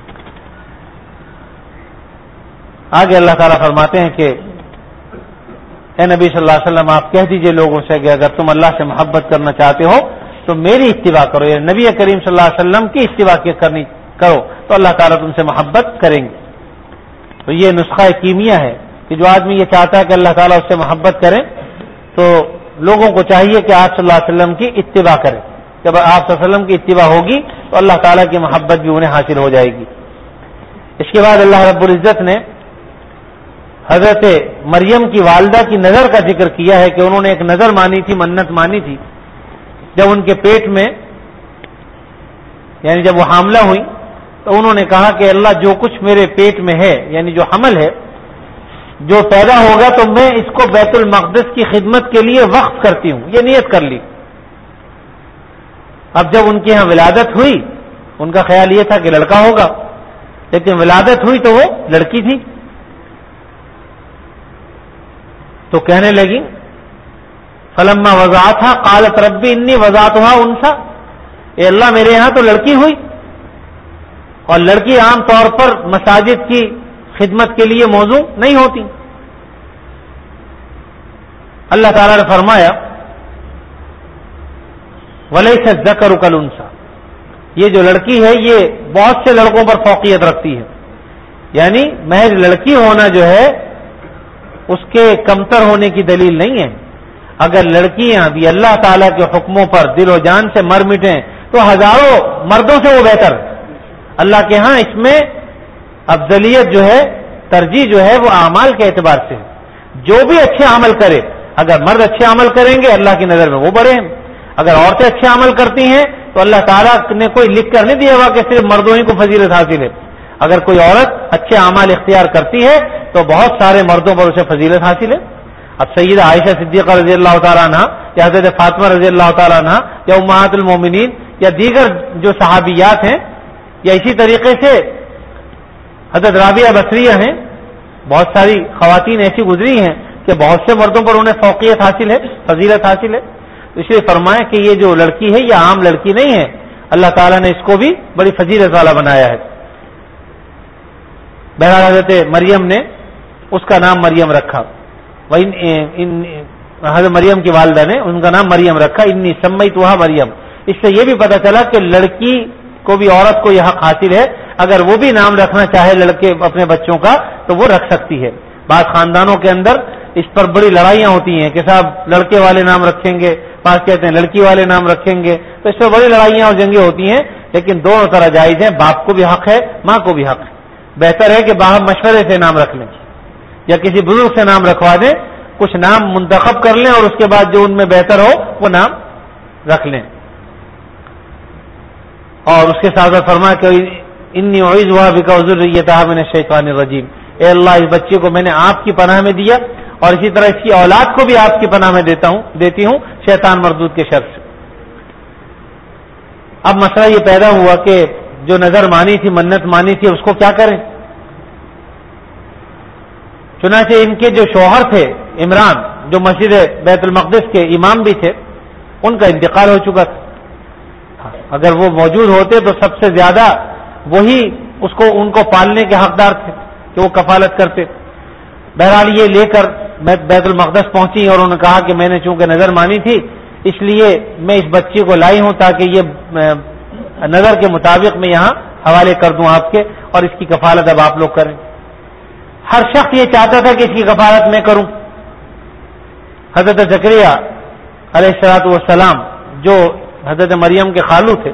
آگے اللہ تعالیٰ فرماتے ہیں کہ اے نبی صلی اللہ علیہ وسلم آپ کہہ دیجئے لوگوں سے کہ اگر تم اللہ سے محبت کرنا چاہتے ہو تو میری اتباع کرو، یعنی نبی کریم صلی اللہ علیہ وسلم کی اتباع کرو تو اللہ تعالیٰ تم سے محبت کریں گے۔ تو یہ نسخہ کیمیا ہے کہ جو آدمی یہ چاہتا ہے کہ اللہ تعالیٰ اس سے محبت کرے تو لوگوں کو چاہیے کہ آپ صلی اللہ علیہ وسلم کی اتباع کریں۔ جب آپ صلی اللہ علیہ وسلم کی اتباع ہوگی تو اللہ تعالیٰ کی محبت بھی انہیں حاصل ہو جائے گی۔ اس کے بعد اللہ رب العزت نے حضرت مریم کی والدہ کی نظر کا ذکر کیا ہے کہ انہوں نے ایک نظر مانی تھی، منت مانی تھی، جب ان کے پیٹ میں یعنی جب وہ حاملہ ہوئی تو انہوں نے کہا کہ اللہ جو کچھ میرے پیٹ میں ہے یعنی جو حمل ہے جو پیدا ہوگا تو میں اس کو بیت المقدس کی خدمت کے لیے وقف کرتی ہوں، یہ نیت کر لی۔ اب جب ان کے ہاں ولادت ہوئی ان کا خیال یہ تھا کہ لڑکا ہوگا، لیکن ولادت ہوئی تو وہ لڑکی تھی، تو کہنے لگی فلما وضعتها قالت ربی انی وضعتها انثى، اے اللہ میرے یہاں تو لڑکی ہوئی، اور لڑکی عام طور پر مساجد کی خدمت کے لیے موزوں نہیں ہوتی۔ اللہ تعالیٰ نے فرمایا ولیس الذکر کالانثی، یہ جو لڑکی ہے یہ بہت سے لڑکوں پر فوقیت رکھتی ہے، یعنی محض لڑکی ہونا جو ہے اس کے کمتر ہونے کی دلیل نہیں ہے۔ اگر لڑکیاں بھی اللہ تعالیٰ کے حکموں پر دل و جان سے مر مٹیں تو ہزاروں مردوں سے وہ بہتر. اللہ کے ہاں اس میں افضلیت جو ہے، ترجیح جو ہے وہ اعمال کے اعتبار سے ہے. جو بھی اچھے عمل کرے، اگر مرد اچھے عمل کریں گے اللہ کی نظر میں وہ بڑے ہیں. اگر عورتیں اچھے عمل کرتی ہیں تو اللہ تعالیٰ نے کوئی لکھ کر نہیں دیا ہوا کہ صرف مردوں ہی کو فضیلت حاصل ہے. اگر کوئی عورت اچھے اعمال اختیار کرتی ہے تو بہت سارے مردوں پر اسے فضیلت حاصل ہے. اب سیدہ عائشہ صدیقہ رضی اللہ تعالیٰ عنہ یا حضرت فاطمہ رضی اللہ تعالیٰ عنہ یا امہات المومنین یا دیگر جو صحابیات ہیں، یا اسی طریقے سے حضرت رابعہ بصریہ ہیں، بہت ساری خواتین ایسی گزری ہیں کہ بہت سے مردوں پر انہیں فوقیت حاصل ہے، فضیلت حاصل ہے. اس لیے فرمایا کہ یہ جو لڑکی ہے یہ عام لڑکی نہیں ہے، اللہ تعالیٰ نے اس کو بھی بڑی فضیلت والا بنایا ہے. بہرحال حضرت مریم نے اس کا نام مریم رکھا. حضرت مریم کی والدہ نے ان کا نام مریم رکھا. انی سمیتھا مریم. اس سے یہ بھی پتہ چلا کہ لڑکی کو بھی، عورت کو یہ حق حاصل ہے، اگر وہ بھی نام رکھنا چاہے لڑکے اپنے بچوں کا تو وہ رکھ سکتی ہے. بعض خاندانوں کے اندر اس پر بڑی لڑائیاں ہوتی ہیں کہ صاحب لڑکے والے نام رکھیں گے، بعض کہتے ہیں لڑکی والے نام رکھیں گے، تو اس پر بڑی لڑائیاں اور جنگیں ہوتی ہیں. لیکن دونوں طرح جائز ہیں، باپ کو بھی حق ہے، ماں کو بھی حق ہے. بہتر ہے کہ باہر مشورے سے نام رکھ لیں یا کسی بزرگ سے نام رکھوا دیں، کچھ نام منتخب کر لیں اور اس کے بعد جو ان میں بہتر ہو وہ نام رکھ لیں. اور اس کے ساتھ فرمایا کہ انی اعوذ بک وذریتھا من الشیطان الرجیم. اے اللہ، اس بچے کو میں نے آپ کی پناہ میں دیا اور اسی طرح اس کی اولاد کو بھی آپ کی پناہ میں دیتی ہوں شیطان مردود کے شر سے. اب مسئلہ یہ پیدا ہوا کہ جو نظر مانی تھی، منت مانی تھی، اس کو کیا کریں؟ چنانچہ ان کے جو شوہر تھے عمران، جو مسجد بیت المقدس کے امام بھی تھے، ان کا انتقال ہو چکا تھا. اگر وہ موجود ہوتے تو سب سے زیادہ وہی ان کو پالنے کے حقدار تھے کہ وہ کفالت کرتے. بہرحال یہ لے کر بیت المقدس پہنچی اور انہوں نے کہا کہ میں نے چونکہ نظر مانی تھی اس لیے میں اس بچے کو لائی ہوں تاکہ یہ نظر کے مطابق میں یہاں حوالے کر دوں آپ کے، اور اس کی کفالت اب آپ لوگ کریں. ہر شخص یہ چاہتا تھا کہ اس کی کفالت میں کروں. حضرت زکریا علیہ الصلوۃ والسلام جو حضرت مریم کے خالو تھے،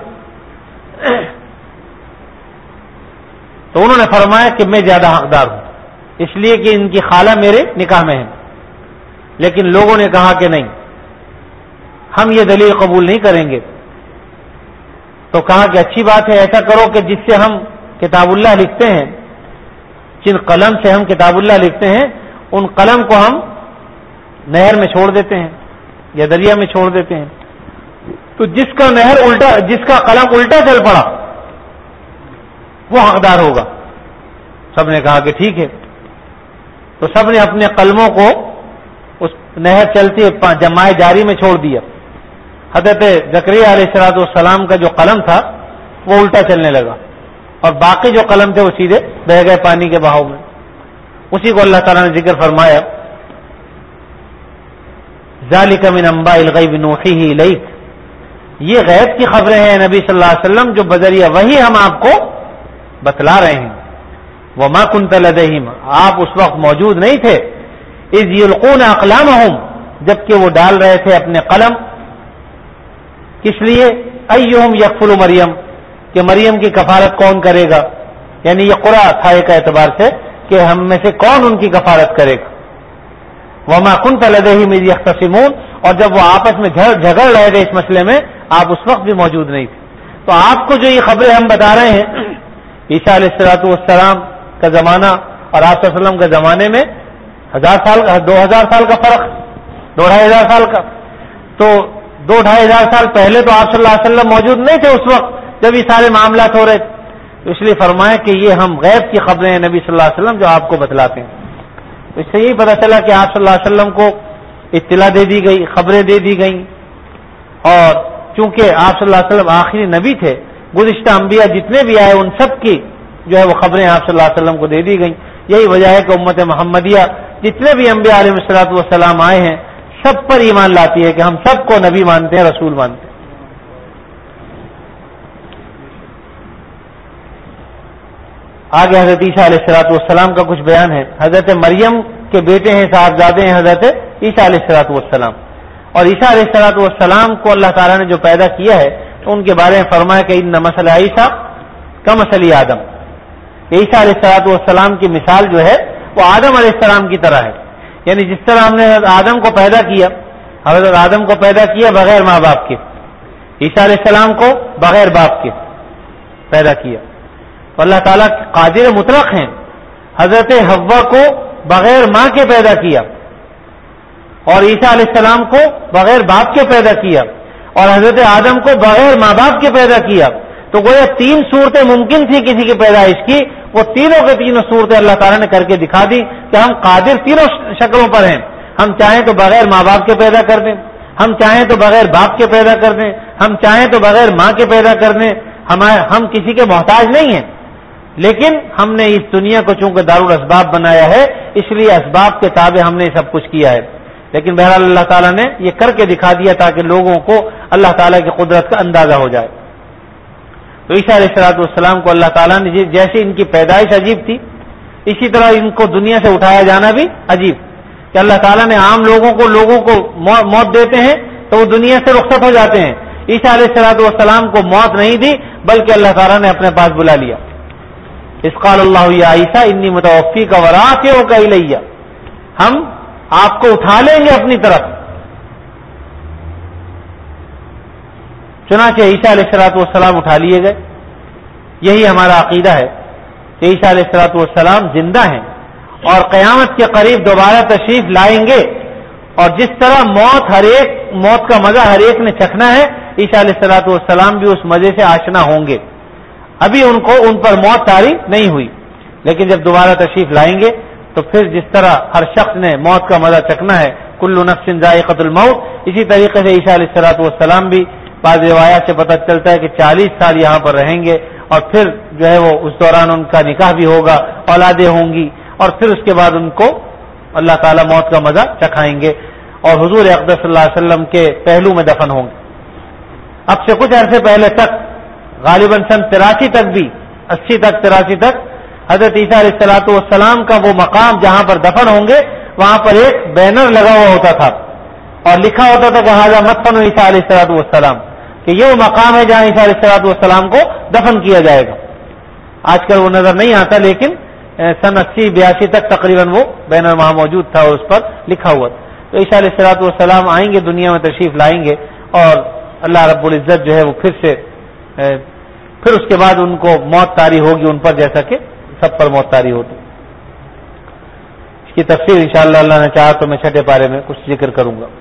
تو انہوں نے فرمایا کہ میں زیادہ حقدار ہوں اس لیے کہ ان کی خالہ میرے نکاح میں ہے. لیکن لوگوں نے کہا کہ نہیں، ہم یہ دلیل قبول نہیں کریں گے. تو کہا کہ اچھی بات ہے، ایسا کرو کہ جس سے ہم کتاب اللہ لکھتے ہیں، جن قلم سے ہم کتاب اللہ لکھتے ہیں، ان قلم کو ہم نہر میں چھوڑ دیتے ہیں یا دریا میں چھوڑ دیتے ہیں. تو جس کا قلم الٹا چل پڑا وہ حقدار ہوگا. سب نے کہا کہ ٹھیک ہے. تو سب نے اپنے قلموں کو اس نہر چلتی جمائے جاری میں چھوڑ دیا. حضرت زکریا علیہ الصلوۃ والسلام کا جو قلم تھا وہ الٹا چلنے لگا اور باقی جو قلم تھے وہ سیدھے بہ گئے پانی کے بہاؤ میں. اسی کو اللہ تعالیٰ نے ذکر فرمایا، ذالک من انباء الغیب نوحیہ الیک. یہ غیب کی خبریں ہیں نبی صلی اللہ علیہ وسلم جو بذریعہ وہی ہم آپ کو بتلا رہے ہیں. وما کنت لدیہم، آپ اس وقت موجود نہیں تھے. اذ یلقون اقلامہم، جبکہ وہ ڈال رہے تھے اپنے قلم. کس لیے؟ ایہم یکفل مریم، کہ مریم کی کفالت کون کرے گا. یعنی یہ قرآن تھا ایک اعتبار سے کہ ہم میں سے کون ان کی کفالت کرے گا. وما کنت لدیہم اذ یختصمون، اور جب وہ آپس میں جھگڑ رہے تھے اس مسئلے میں آپ اس وقت بھی موجود نہیں تھے. تو آپ کو جو یہ خبریں ہم بتا رہے ہیں، عیسیٰ علیہ الصلوۃ والسلام کا زمانہ اور آپ صلی اللہ علیہ وسلم کے زمانے میں 2000 سال کا فرق، 2500 سال کا. تو 2500 سال پہلے تو آپ صلی اللہ علیہ وسلم موجود نہیں تھے اس وقت جب یہ سارے معاملات ہو رہے تھے. اس لیے فرمایا کہ یہ ہم غیب کی خبریں ہیں نبی صلی اللہ علیہ وسلم جو آپ کو بتلاتے ہیں. اس سے یہی پتہ چلا کہ آپ صلی اللہ علیہ وسلم کو اطلاع دے دی گئی، خبریں دے دی گئیں. اور چونکہ آپ صلی اللہ علیہ وسلم آخری نبی تھے، گزشتہ انبیاء جتنے بھی آئے ان سب کی جو ہے وہ خبریں آپ صلی اللہ علیہ وسلم کو دے دی گئیں. یہی وجہ ہے کہ امت محمدیہ جتنے بھی انبیاء علیہ الصلوۃ والسلام آئے ہیں سب پر ایمان لاتی ہے کہ ہم سب کو نبی مانتے ہیں، رسول مانتے ہیں. آگے حضرت عیسیٰ علیہ الصلوۃ والسلام کا کچھ بیان ہے. حضرت مریم کے بیٹے ہیں، صاحبزادے ہیں حضرت عیسیٰ علیہ الصلوۃ والسلام. اور عیسیٰ علیہ السلام کو اللہ تعالیٰ نے جو پیدا کیا ہے تو ان کے بارے میں فرمایا کہ ان مثل عیسیٰ کمثل آدم، عیسیٰ علیہ السلام کی مثال جو ہے وہ آدم علیہ السلام کی طرح ہے، یعنی جس طرح ہم نے آدم کو پیدا کیا، حضرت آدم کو پیدا کیا بغیر ماں باپ کے، عیسیٰ علیہ السلام کو بغیر باپ کے پیدا کیا، تو اللہ تعالیٰ قادر مطلق ہیں، حضرت حوا کو بغیر ماں کے پیدا کیا اور عیسیٰ علیہ السلام کو بغیر باپ کے پیدا کیا اور حضرت آدم کو بغیر ماں باپ کے پیدا کیا، تو گویا تین صورتیں ممکن تھی کسی کی پیدائش کی، وہ تینوں کے تینوں صورتیں اللہ تعالیٰ نے کر کے دکھا دی کہ ہم قادر تینوں شکلوں پر ہیں، ہم چاہیں تو بغیر ماں باپ کے پیدا کر دیں، ہم چاہیں تو بغیر باپ کے پیدا کر دیں، ہم چاہیں تو بغیر ماں کے پیدا کر دیں، ہم کسی کے محتاج نہیں ہیں، لیکن ہم نے اس دنیا کو چونکہ دارالاسباب بنایا ہے اس لیے اسباب کے تابع ہم نے سب کچھ کیا ہے، لیکن بہرحال اللہ تعالیٰ نے یہ کر کے دکھا دیا تاکہ لوگوں کو اللہ تعالیٰ کی قدرت کا اندازہ ہو جائے۔ تو عیسیٰ علیہ السلام کو اللہ تعالیٰ نے جیسے ان کی پیدائش عجیب تھی، اسی طرح ان کو دنیا سے اٹھایا جانا بھی عجیب، کہ اللہ تعالیٰ نے عام لوگوں کو موت دیتے ہیں تو وہ دنیا سے رخصت ہو جاتے ہیں، عیسیٰ علیہ السلام کو موت نہیں دی بلکہ اللہ تعالیٰ نے اپنے پاس بلا لیا۔ اذ قال اللہ یا عیسیٰ انی متوفیک ورافعک الی، ہم آپ کو اٹھا لیں گے اپنی طرف۔ چنانچہ عیسیٰ علیہ السلام اٹھا لیے گئے۔ یہی ہمارا عقیدہ ہے کہ عیسیٰ علیہ السلام زندہ ہیں اور قیامت کے قریب دوبارہ تشریف لائیں گے، اور جس طرح موت کا مزہ ہر ایک نے چکھنا ہے، عیسیٰ علیہ السلام بھی اس مزے سے آشنا ہوں گے۔ ابھی ان پر موت طاری نہیں ہوئی، لیکن جب دوبارہ تشریف لائیں گے تو پھر جس طرح ہر شخص نے موت کا مزہ چکھنا ہے، کل نفس ذائقۃ الموت، اسی طریقے سے عیسیٰ علیہ السلام بھی بعض روایات سے پتہ چلتا ہے کہ 40 سال یہاں پر رہیں گے، اور پھر جو ہے وہ اس دوران ان کا نکاح بھی ہوگا، اولادیں ہوں گی، اور پھر اس کے بعد ان کو اللہ تعالیٰ موت کا مزہ چکھائیں گے اور حضور اقدس صلی اللہ علیہ وسلم کے پہلو میں دفن ہوں گے۔ اب سے کچھ عرصے پہلے تک، غالباً سن 83 تک بھی، 83 تک حضرت عیسیٰ علیہ السلام کا وہ مقام جہاں پر دفن ہوں گے وہاں پر ایک بینر لگا ہوا ہوتا تھا اور لکھا ہوتا تھا کہ ھذا مدفن عیسیٰ علیہ السلام، کہ یہ وہ مقام ہے جہاں عیسیٰ علیہ السلام کو دفن کیا جائے گا۔ آج کل وہ نظر نہیں آتا، لیکن سن 80-82 تک تقریباً وہ بینر وہاں موجود تھا اور اس پر لکھا ہوا تھا۔ تو عیسیٰ علیہ السلام آئیں گے، دنیا میں تشریف لائیں گے، اور اللہ رب العزت جو ہے وہ پھر اس کے بعد ان کو موت طاری ہوگی ان پر، جیسا کہ سب پر موت طاری ہوتی۔ اس کی تفسیر انشاءاللہ اللہ نے چاہا تو میں 6 پارے میں کچھ ذکر کروں گا۔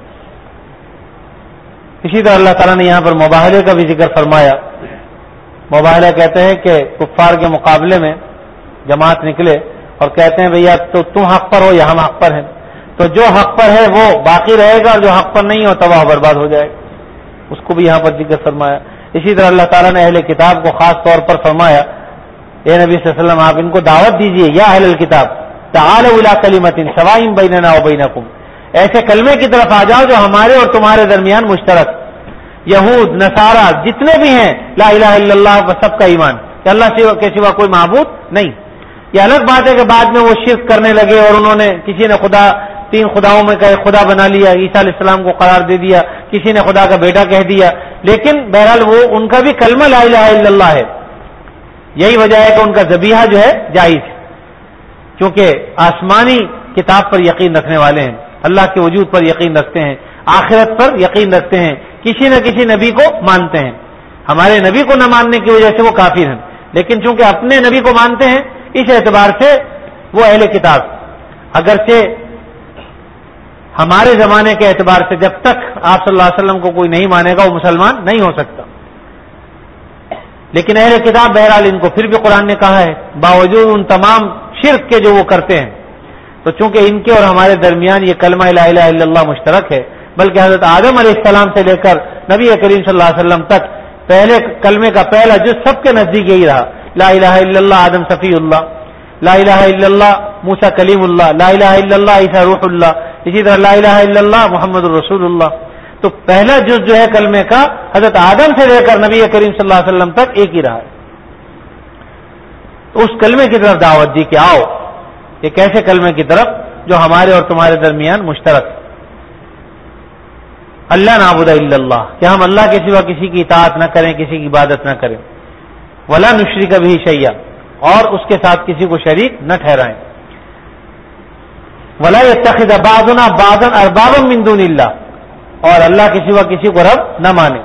اسی طرح اللہ تعالیٰ نے یہاں پر مباہلے کا بھی ذکر فرمایا۔ مباہلہ کہتے ہیں کہ کفار کے مقابلے میں جماعت نکلے اور کہتے ہیں بھیا تو تم حق پر ہو یا ہم حق پر ہیں، تو جو حق پر ہے وہ باقی رہے گا اور جو حق پر نہیں ہو تباہ برباد ہو جائے گا، اس کو بھی یہاں پر ذکر فرمایا۔ اسی طرح اللہ تعالیٰ نے اہل کتاب کو خاص طور پر فرمایا، اے نبی صلی اللہ علیہ وسلم آپ ان کو دعوت دیجئے، یا اہل الکتاب تعالوا الی کلمۃ سواء بیننا وبینکم، ایسے کلمے کی طرف آ جاؤ جو ہمارے اور تمہارے درمیان مشترک، یہود نصارہ جتنے بھی ہیں، لا الہ الا اللہ، سب کا ایمان کہ اللہ کے سوا کوئی معبود نہیں۔ یہ الگ بات ہے کہ بعد میں وہ شرک کرنے لگے اور انہوں نے کسی نے 3 خداؤں میں کا ایک خدا بنا لیا، عیسیٰ علیہ السلام کو قرار دے دیا، کسی نے خدا کا بیٹا کہہ دیا، لیکن بہرحال وہ ان کا بھی کلمہ لا الہ الا اللہ ہے۔ یہی وجہ ہے کہ ان کا ذبیحہ جو ہے جائز ہے، کیونکہ آسمانی کتاب پر یقین رکھنے والے ہیں، اللہ کے وجود پر یقین رکھتے ہیں، آخرت پر یقین رکھتے ہیں، کسی نہ کسی نبی کو مانتے ہیں۔ ہمارے نبی کو نہ ماننے کی وجہ سے وہ کافر ہیں، لیکن چونکہ اپنے نبی کو مانتے ہیں اس اعتبار سے وہ اہل کتاب، اگرچہ ہمارے زمانے کے اعتبار سے جب تک آپ صلی اللہ علیہ وسلم کو کوئی نہیں مانے گا وہ مسلمان نہیں ہو سکتا، لیکن اہل کتاب بہرحال ان کو پھر بھی قرآن نے کہا ہے باوجود ان تمام شرک کے جو وہ کرتے ہیں، تو چونکہ ان کے اور ہمارے درمیان یہ کلمہ لا الہ الا اللہ مشترک ہے، بلکہ حضرت آدم علیہ السلام سے لے کر نبی کریم صلی اللہ علیہ وسلم تک پہلے کلمے کا پہلا جز سب کے نزدیک یہی رہا، لا الہ الا اللہ آدم صفی اللہ، لا الہ الا اللہ موسیٰ کلیم اللہ، لا الہ الا اللہ عیسیٰ روح اللہ، اسی طرح لا الہ الا اللہ محمد الرسول اللہ۔ تو پہلا جز جو ہے کلمے کا حضرت آدم سے لے کر نبی کریم صلی اللہ علیہ وسلم تک ایک ہی رہا ہے، تو اس کلمے کی طرف دعوت دی کہ آؤ ایک ایسے کلمے کی طرف جو ہمارے اور تمہارے درمیان مشترک ہے۔ اللہ نعبد الا اللہ، کہ ہم اللہ کے سوا کسی کی اطاعت نہ کریں، کسی کی عبادت نہ کریں، ولا نشرک بہ شیئا، اور اس کے ساتھ کسی کو شریک نہ ٹھہرائیں، ولا یتخذ بعضنا بعضا اربابا من دون اللہ، اور اللہ کے سوا کسی کو رب نہ مانے.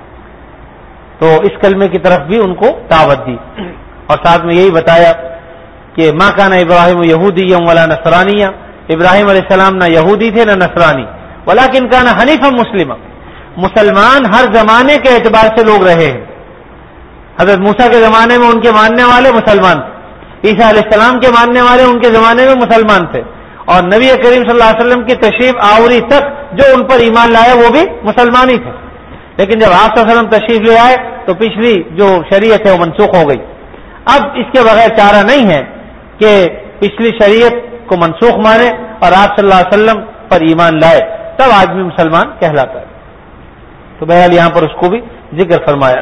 تو اس کلمے کی طرف بھی ان کو دعوت دی، اور ساتھ میں یہی بتایا کہ ما کان ابراہیم یہودیا ولا نصرانیا، ابراہیم علیہ السلام نہ یہودی تھے نہ نصرانی، ولکن کان حنیفا مسلما، مسلمان ہر زمانے کے اعتبار سے لوگ رہے ہیں. حضرت موسیٰ کے زمانے میں ان کے ماننے والے مسلمان تھے، عیسیٰ علیہ السلام کے ماننے والے ان کے زمانے میں مسلمان تھے، اور نبی کریم صلی اللہ علیہ وسلم کی تشریف آوری تک جو ان پر ایمان لائے وہ بھی مسلمان ہی تھے. لیکن جب آپ صلی اللہ علیہ وسلم تشریف لے آئے تو پچھلی جو شریعت ہے وہ منسوخ ہو گئی. اب اس کے بغیر چارہ نہیں ہے کہ پچھلی شریعت کو منسوخ مانے اور آپ صلی اللہ علیہ وسلم پر ایمان لائے، تب آدمی مسلمان کہلاتا ہے. تو بہرحال یہاں پر اس کو بھی ذکر فرمایا.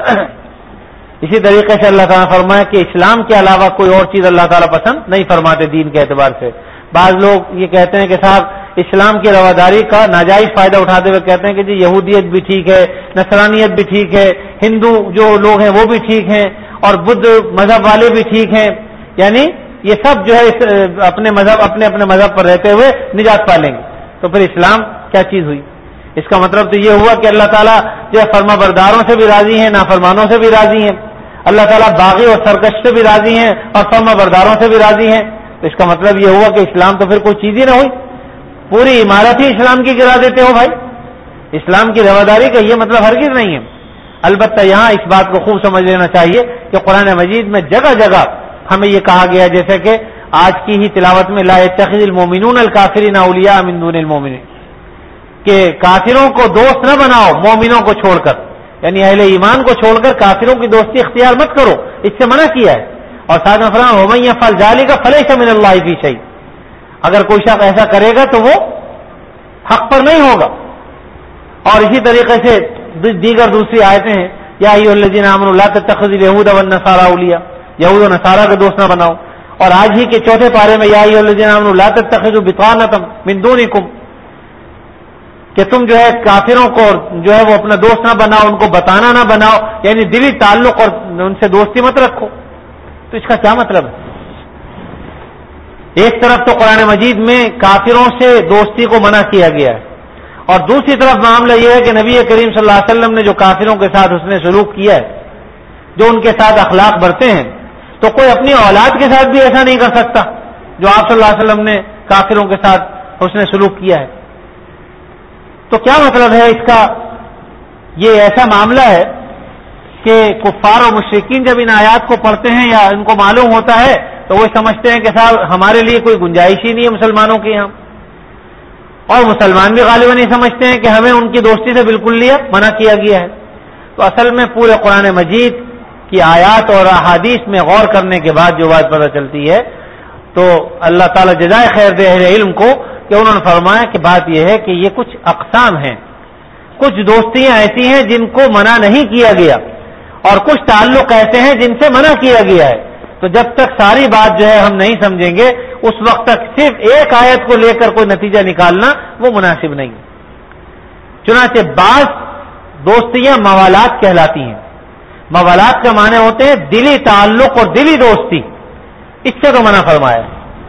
اسی طریقے سے اللہ تعالیٰ نے فرمایا کہ اسلام کے علاوہ کوئی اور چیز اللہ تعالیٰ پسند نہیں فرماتے دین کے اعتبار سے. بعض لوگ یہ کہتے ہیں کہ صاحب اسلام کی رواداری کا ناجائز فائدہ اٹھاتے ہوئے کہتے ہیں کہ جی یہودیت بھی ٹھیک ہے، نصرانیت بھی ٹھیک ہے، ہندو جو لوگ ہیں وہ بھی ٹھیک ہیں، اور بدھ مذہب والے بھی ٹھیک ہیں، یعنی یہ سب جو ہے اپنے اپنے مذہب پر رہتے ہوئے نجات پالیں گے. تو پھر اسلام کیا چیز ہوئی؟ اس کا مطلب تو یہ ہوا کہ اللہ تعالیٰ جو ہے فرما برداروں سے بھی راضی ہیں، نافرمانوں سے بھی راضی ہیں. اللہ تعالیٰ باغی اور سرکش سے بھی راضی ہیں اور فرما برداروں سے بھی راضی ہیں. تو اس کا مطلب یہ ہوا کہ اسلام تو پھر کوئی چیز ہی نہ ہوئی، پوری عمارت ہی اسلام کی گرا دیتے ہو بھائی. اسلام کی رواداری کا یہ مطلب ہرگز نہیں ہے. البتہ یہاں اس بات کو خوب سمجھ لینا چاہیے کہ قرآن مجید میں جگہ جگہ ہمیں یہ کہا گیا، جیسے کہ آج کی ہی تلاوت میں لا یتخذ المؤمنون الکافرین اولیاء من دون المؤمنین، کہ کافروں کو دوست نہ بناؤ مومنوں کو چھوڑ کر، یعنی اہل ایمان کو چھوڑ کر کافروں کی دوستی اختیار مت کرو، اس سے منع کیا ہے. اور ساتھ میں فرمایا ومن یفعل ذلک فلیس من اللہ فی شیء، اگر کوئی شخص ایسا کرے گا تو وہ حق پر نہیں ہوگا. اور اسی طریقے سے دیگر دوسری آیتیں ہیں، یا ایھا الذین آمنوا لا تتخذوا اليہود والنصارى اولیاء، یہود و نصارہ کا دوست نہ بناؤ. اور آج ہی کے چوتھے پارے میں یا ایھا الذین آمنوا لا تتخذوا بطانۃ من دونکم، کہ تم جو ہے کافروں کو جو ہے وہ اپنا دوست نہ بناؤ، ان کو بتانا نہ بناؤ، یعنی دلی تعلق اور ان سے دوستی مت رکھو. تو اس کا کیا مطلب ہے؟ ایک طرف تو قرآن مجید میں کافروں سے دوستی کو منع کیا گیا ہے، اور دوسری طرف معاملہ یہ ہے کہ نبی کریم صلی اللہ علیہ وسلم نے جو کافروں کے ساتھ حسن سلوک کیا ہے، جو ان کے ساتھ اخلاق برتے ہیں، تو کوئی اپنی اولاد کے ساتھ بھی ایسا نہیں کر سکتا جو آپ صلی اللہ علیہ وسلم نے کافروں کے ساتھ حسن سلوک کیا ہے. تو کیا مطلب ہے اس کا؟ یہ ایسا معاملہ ہے کہ کفار اور مشرکین جب ان آیات کو پڑھتے ہیں یا ان کو معلوم ہوتا ہے تو وہ سمجھتے ہیں کہ صاحب ہمارے لیے کوئی گنجائش ہی نہیں ہے مسلمانوں کے یہاں، اور مسلمان بھی غالباً نہیں سمجھتے ہیں کہ ہمیں ان کی دوستی سے بالکل منع کیا گیا ہے. تو اصل میں پورے قرآن مجید کی آیات اور احادیث میں غور کرنے کے بعد جو بات پتہ چلتی ہے، تو اللہ تعالیٰ جزائے خیر دے اہل علم کو کہ انہوں نے فرمایا کہ بات یہ ہے کہ یہ کچھ اقسام ہیں، کچھ دوستیاں ایسی ہیں جن کو منع نہیں کیا گیا، اور کچھ تعلق ایسے ہیں جن سے منع کیا گیا ہے. تو جب تک ساری بات جو ہے ہم نہیں سمجھیں گے اس وقت تک صرف ایک آیت کو لے کر کوئی نتیجہ نکالنا وہ مناسب نہیں. چنانچہ بعض دوستیاں موالات کہلاتی ہیں. موالات کا معنی ہوتے ہیں دلی تعلق اور دلی دوستی، اس سے تو منع فرمایا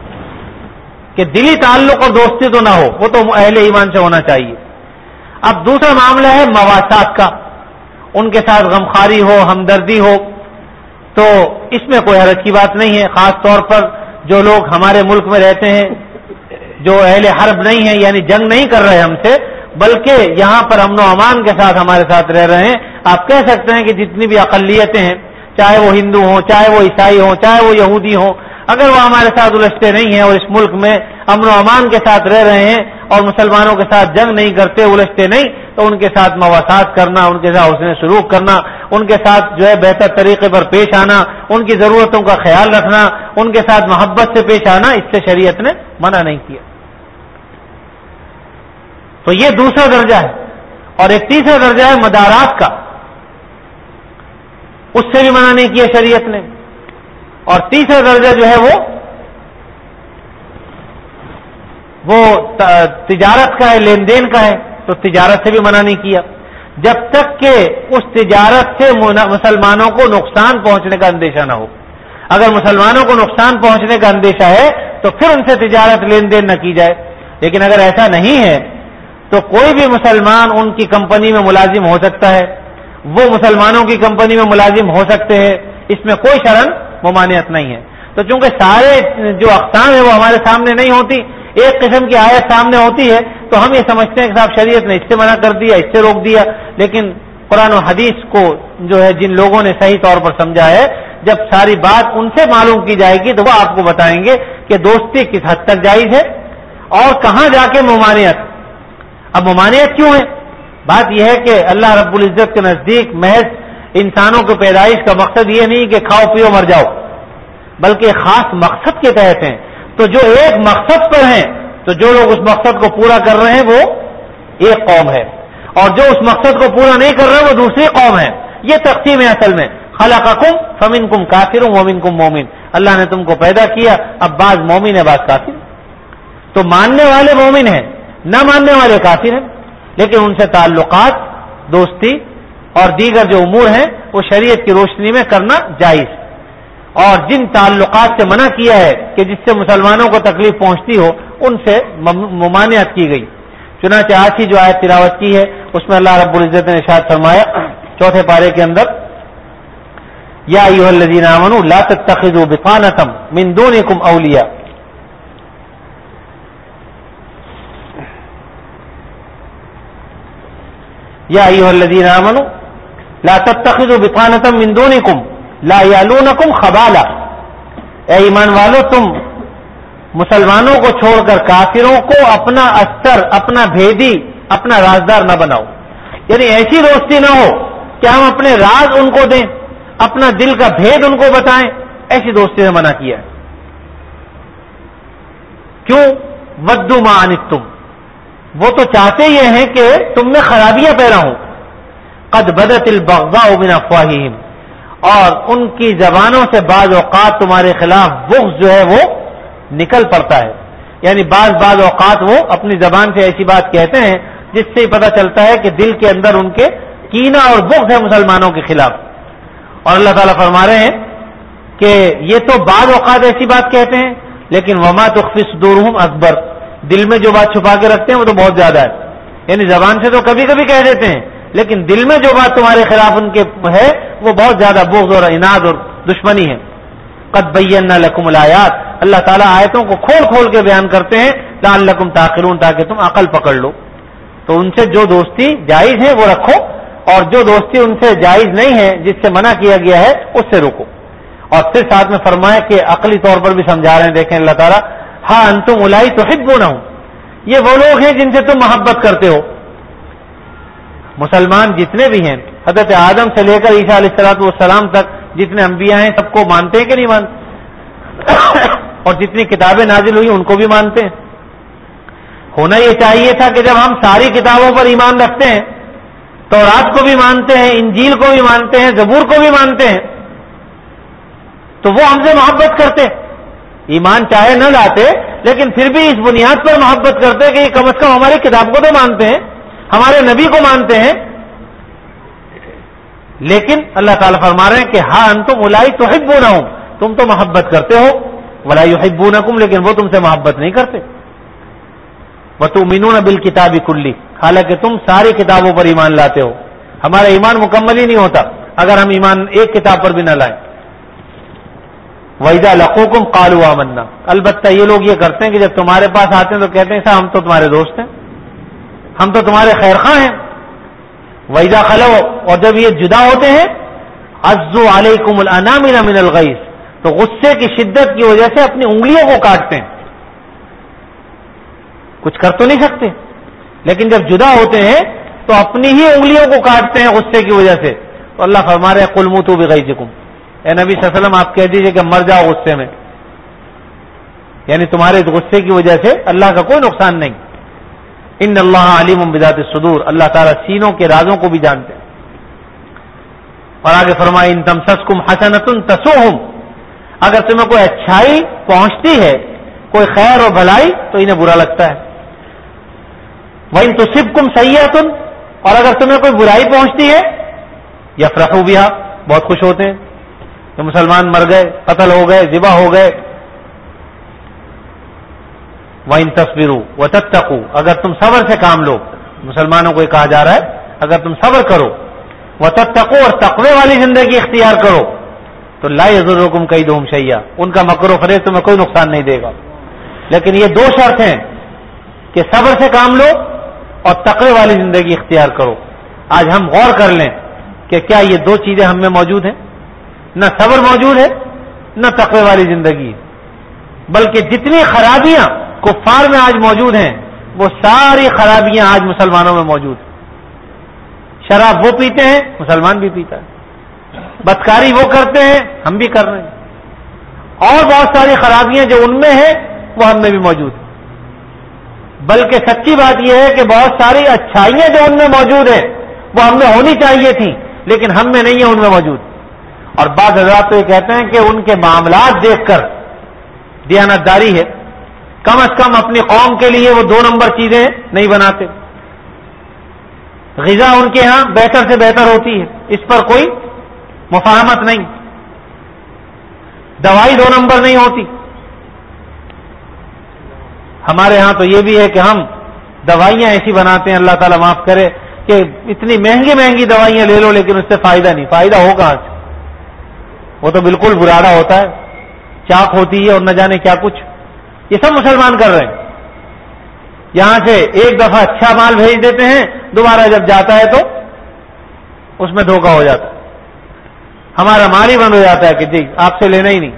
کہ دلی تعلق اور دوستی تو نہ ہو، وہ تو اہل ایمان سے ہونا چاہیے. اب دوسرا معاملہ ہے مواسات کا، ان کے ساتھ غمخواری ہو، ہمدردی ہو، تو اس میں کوئی حرج کی بات نہیں ہے. خاص طور پر جو لوگ ہمارے ملک میں رہتے ہیں، جو اہل حرب نہیں ہیں، یعنی جنگ نہیں کر رہے ہم سے، بلکہ یہاں پر امن و امان کے ساتھ ہمارے ساتھ رہ رہے ہیں. آپ کہہ سکتے ہیں کہ جتنی بھی اقلیتیں ہیں، چاہے وہ ہندو ہوں، چاہے وہ عیسائی ہوں، چاہے وہ یہودی ہوں، اگر وہ ہمارے ساتھ الجھتے نہیں ہیں اور اس ملک میں امن و امان کے ساتھ رہ رہے ہیں اور مسلمانوں کے ساتھ جنگ نہیں کرتے، الجھتے نہیں، تو ان کے ساتھ مواسات کرنا، ان کے ساتھ حسن سلوک کرنا، ان کے ساتھ جو ہے بہتر طریقے پر پیش آنا، ان کی ضرورتوں کا خیال رکھنا، ان کے ساتھ محبت سے پیش آنا، اس سے شریعت نے منع نہیں کیا. تو یہ دوسرا درجہ ہے. اور ایک تیسرا درجہ ہے مدارات کا، اس سے بھی منع نہیں کیا شریعت نے. اور تیسرا درجہ جو ہے وہ تجارت کا ہے، لین دین کا ہے. تو تجارت سے بھی منع نہیں کیا، جب تک کہ اس تجارت سے مسلمانوں کو نقصان پہنچنے کا اندیشہ نہ ہو۔ اگر مسلمانوں کو نقصان پہنچنے کا اندیشہ ہے تو پھر ان سے تجارت لین دین نہ کی جائے، لیکن اگر ایسا نہیں ہے تو کوئی بھی مسلمان ان کی کمپنی میں ملازم ہو سکتا ہے، وہ مسلمانوں کی کمپنی میں ملازم ہو سکتے ہیں، اس میں کوئی شرعن ممانعت نہیں ہے۔ تو چونکہ سارے جو اقسام ہیں وہ ہمارے سامنے نہیں ہوتی، ایک قسم کی آیت سامنے ہوتی ہے تو ہم یہ سمجھتے ہیں کہ صاحب شریعت نے اس سے منع کر دیا، اس سے روک دیا، لیکن قرآن و حدیث کو جو ہے جن لوگوں نے صحیح طور پر سمجھا ہے، جب ساری بات ان سے معلوم کی جائے گی تو وہ آپ کو بتائیں گے کہ دوستی کس حد تک جائز ہے اور کہاں جا کے ممانعت۔ اب ممانعت کیوں ہے؟ بات یہ ہے کہ اللہ رب العزت کے نزدیک محض انسانوں کی پیدائش کا مقصد یہ نہیں کہ کھاؤ پیو مر جاؤ، بلکہ خاص مقصد کے تحت ہیں۔ تو جو ایک مقصد پر ہیں تو جو لوگ اس مقصد کو پورا کر رہے ہیں وہ ایک قوم ہے، اور جو اس مقصد کو پورا نہیں کر رہے وہ دوسری قوم ہے۔ یہ تقسیم ہے اصل میں، خلقکم فمنکم کافر ومنکم مومن، اللہ نے تم کو پیدا کیا، اب بعض مومن ہے بعض کافر۔ تو ماننے والے مومن ہیں، نہ ماننے والے کافر ہیں، لیکن ان سے تعلقات، دوستی اور دیگر جو امور ہیں وہ شریعت کی روشنی میں کرنا جائز، اور جن تعلقات سے منع کیا ہے کہ جس سے مسلمانوں کو تکلیف پہنچتی ہو ان سے ممانعت کی گئی۔ چنانچہ آج کی جو آیت تلاوت کی ہے اس میں اللہ رب العزت نے ارشاد فرمایا 4 پارے کے اندر، یا ایھا الذین آمنوا لا تتخذوا بطانة من دونکم اولیاء، یا ایھا الذین آمنوا لا تتخذوا بطانة من دونکم لا یالونکم خبالا، اے ایمان والو تم مسلمانوں کو چھوڑ کر کافروں کو اپنا استر، اپنا بھیدی، اپنا رازدار نہ بناؤ، یعنی ایسی دوستی نہ ہو کہ ہم اپنے راز ان کو دیں، اپنا دل کا بھید ان کو بتائیں، ایسی دوستی سے منع کیا ہے۔ کیوں؟ ودوا ما عنتم، وہ تو چاہتے یہ ہیں کہ تم میں خرابیاں پیدا ہوں، قد بدت البغضاء من افواہہم، اور ان کی زبانوں سے بعض اوقات تمہارے خلاف بغض جو ہے وہ نکل پڑتا ہے، یعنی بعض اوقات وہ اپنی زبان سے ایسی بات کہتے ہیں جس سے پتہ چلتا ہے کہ دل کے اندر ان کے کینہ اور بغض ہے مسلمانوں کے خلاف۔ اور اللہ تعالیٰ فرما رہے ہیں کہ یہ تو بعض اوقات ایسی بات کہتے ہیں، لیکن وما تخفی صدورہم اکبر، دل میں جو بات چھپا کے رکھتے ہیں وہ تو بہت زیادہ ہے، یعنی زبان سے تو کبھی کبھی کہہ دیتے ہیں لیکن دل میں جو بات تمہارے خلاف ان کے ہے وہ بہت زیادہ بغض اور عناد اور دشمنی ہے۔ قد بینا لکم الآیات، اللہ تعالیٰ آیتوں کو کھول کھول کے بیان کرتے ہیں لعلکم تعقلون، تاکہ تم عقل پکڑ لو۔ تو ان سے جو دوستی جائز ہے وہ رکھو، اور جو دوستی ان سے جائز نہیں ہے، جس سے منع کیا گیا ہے، اس سے روکو۔ اور پھر ساتھ میں فرمایا کہ عقلی طور پر بھی سمجھا رہے ہیں، دیکھیں اللہ تعالیٰ، ہاں انتم اولائی تحبونہم، یہ وہ لوگ ہیں جن سے تم محبت کرتے ہو۔ مسلمان جتنے بھی ہیں، حضرت آدم سے لے کر عیسیٰ علیہ السلام تک جتنے انبیاء ہیں سب کو مانتے ہیں کہ نہیں مانتے؟ اور جتنی کتابیں نازل ہوئی ان کو بھی مانتے ہیں۔ ہونا یہ چاہیے تھا کہ جب ہم ساری کتابوں پر ایمان رکھتے ہیں، تورات کو بھی مانتے ہیں، انجیل کو بھی مانتے ہیں، زبور کو بھی مانتے ہیں، تو وہ ہم سے محبت کرتے، ایمان چاہے نہ لاتے لیکن پھر بھی اس بنیاد پر محبت کرتے کہ یہ کم از کم ہماری کتاب کو تو مانتے ہیں، ہمارے نبی کو مانتے ہیں۔ لیکن اللہ تعالیٰ فرما رہے ہیں کہ ہاں انتم اولائی تحبونہم، تم تو محبت کرتے ہو، ولا یحبونکم، لیکن وہ تم سے محبت نہیں کرتے۔ وتؤمنون بالکتاب کلی، حالانکہ تم ساری کتابوں پر ایمان لاتے ہو۔ ہمارا ایمان مکمل ہی نہیں ہوتا اگر ہم ایمان ایک کتاب پر بھی نہ لائیں۔ وَإِذَا لَقُوكُمْ قَالُوا آمَنَّا، البتہ یہ لوگ یہ کرتے ہیں کہ جب تمہارے پاس آتے ہیں تو کہتے ہیں صاحب ہم تو تمہارے دوست ہیں، ہم تو تمہارے خیر خواہ ہیں۔ وَإِذَا خَلَوْا، اور جب یہ جدا ہوتے ہیں، عَزُّوا عَلَيْكُمُ الْأَنَامِلَ مِنَ الْغَيْظِ، تو غصے کی شدت کی وجہ سے اپنی انگلیوں کو کاٹتے ہیں، کچھ کر تو نہیں سکتے، لیکن جب جدا ہوتے ہیں تو اپنی ہی انگلیوں کو کاٹتے ہیں غصے کی وجہ سے۔ تو اللہ فرما رہے ہیں قُلْ مُوتُوا بِغَيْظِكُمْ، اے نبی صلی اللہ علیہ وسلم آپ کہہ دیجئے کہ مر جاؤ غصے میں، یعنی تمہارے غصے کی وجہ سے اللہ کا کوئی نقصان نہیں۔ ان اللہ علیم بذات الصدور، اللہ تعالیٰ سینوں کے رازوں کو بھی جانتے ہیں۔ اور آگے فرمائے ان تمسسکم حسنۃ تسؤہم، اگر تمہیں کوئی اچھائی پہنچتی ہے، کوئی خیر اور بھلائی، تو انہیں برا لگتا ہے۔ وَإِن تُصِبْكُمْ سَيِّئَةٌ، اور اگر تمہیں کوئی برائی پہنچتی ہے، یفرحوا بها، بہت خوش ہوتے ہیں کہ مسلمان مر گئے، قتل ہو گئے، ذبح ہو گئے. وَإِن تَصْبِرُوا وَتَتَّقُوا، اگر تم صبر سے کام لو، مسلمانوں کو یہ کہا جا رہا ہے اگر تم صبر کرو، وَتَتَّقُوا، اور تقوی والی زندگی اختیار کرو، تو لا يَضُرُّكُمْ كَيْدُهُمْ شَيْئًا، ان کا مکر و فریب تمہیں کوئی نقصان نہیں دے گا. لیکن یہ دو شرط ہیں کہ صبر سے کام لو اور تقوی والی زندگی اختیار کرو. آج ہم غور کر لیں کہ کیا یہ دو چیزیں ہم میں موجود ہیں؟ نہ صبر موجود ہے، نہ تقوی والی زندگی، بلکہ جتنی خرابیاں کفار میں آج موجود ہیں وہ ساری خرابیاں آج مسلمانوں میں موجود ہیں. شراب وہ پیتے ہیں، مسلمان بھی پیتا ہے. بدکاری وہ کرتے ہیں، ہم بھی کر رہے ہیں. اور بہت ساری خرابیاں جو ان میں ہیں وہ ہم میں بھی موجود ہیں. بلکہ سچی بات یہ ہے کہ بہت ساری اچھائیاں جو ان میں موجود ہیں وہ ہم میں ہونی چاہیے تھی، لیکن ہم میں نہیں ہے، ان میں موجود. اور بعض حضرات تو یہ کہتے ہیں کہ ان کے معاملات دیکھ کر دیانتداری ہے، کم از کم اپنی قوم کے لیے وہ 2 نمبر چیزیں نہیں بناتے. غذا ان کے ہاں بہتر سے بہتر ہوتی ہے، اس پر کوئی مفاہمت نہیں. دوائی 2 نمبر نہیں ہوتی. ہمارے ہاں تو یہ بھی ہے کہ ہم دوائیاں ایسی بناتے ہیں، اللہ تعالیٰ معاف کرے، کہ اتنی مہنگی مہنگی دوائیاں لے لو لیکن اس سے فائدہ نہیں. فائدہ ہو کہاں سے؟ وہ تو بالکل براڑا ہوتا ہے، چاک ہوتی ہے اور نہ جانے کیا کچھ. یہ سب مسلمان کر رہے ہیں. یہاں سے ایک دفعہ اچھا مال بھیج دیتے ہیں، دوبارہ جب جاتا ہے تو اس میں دھوکہ ہو جاتا ہے. ہمارا مال ہی بند ہو جاتا ہے کہ جی آپ سے لینا ہی نہیں.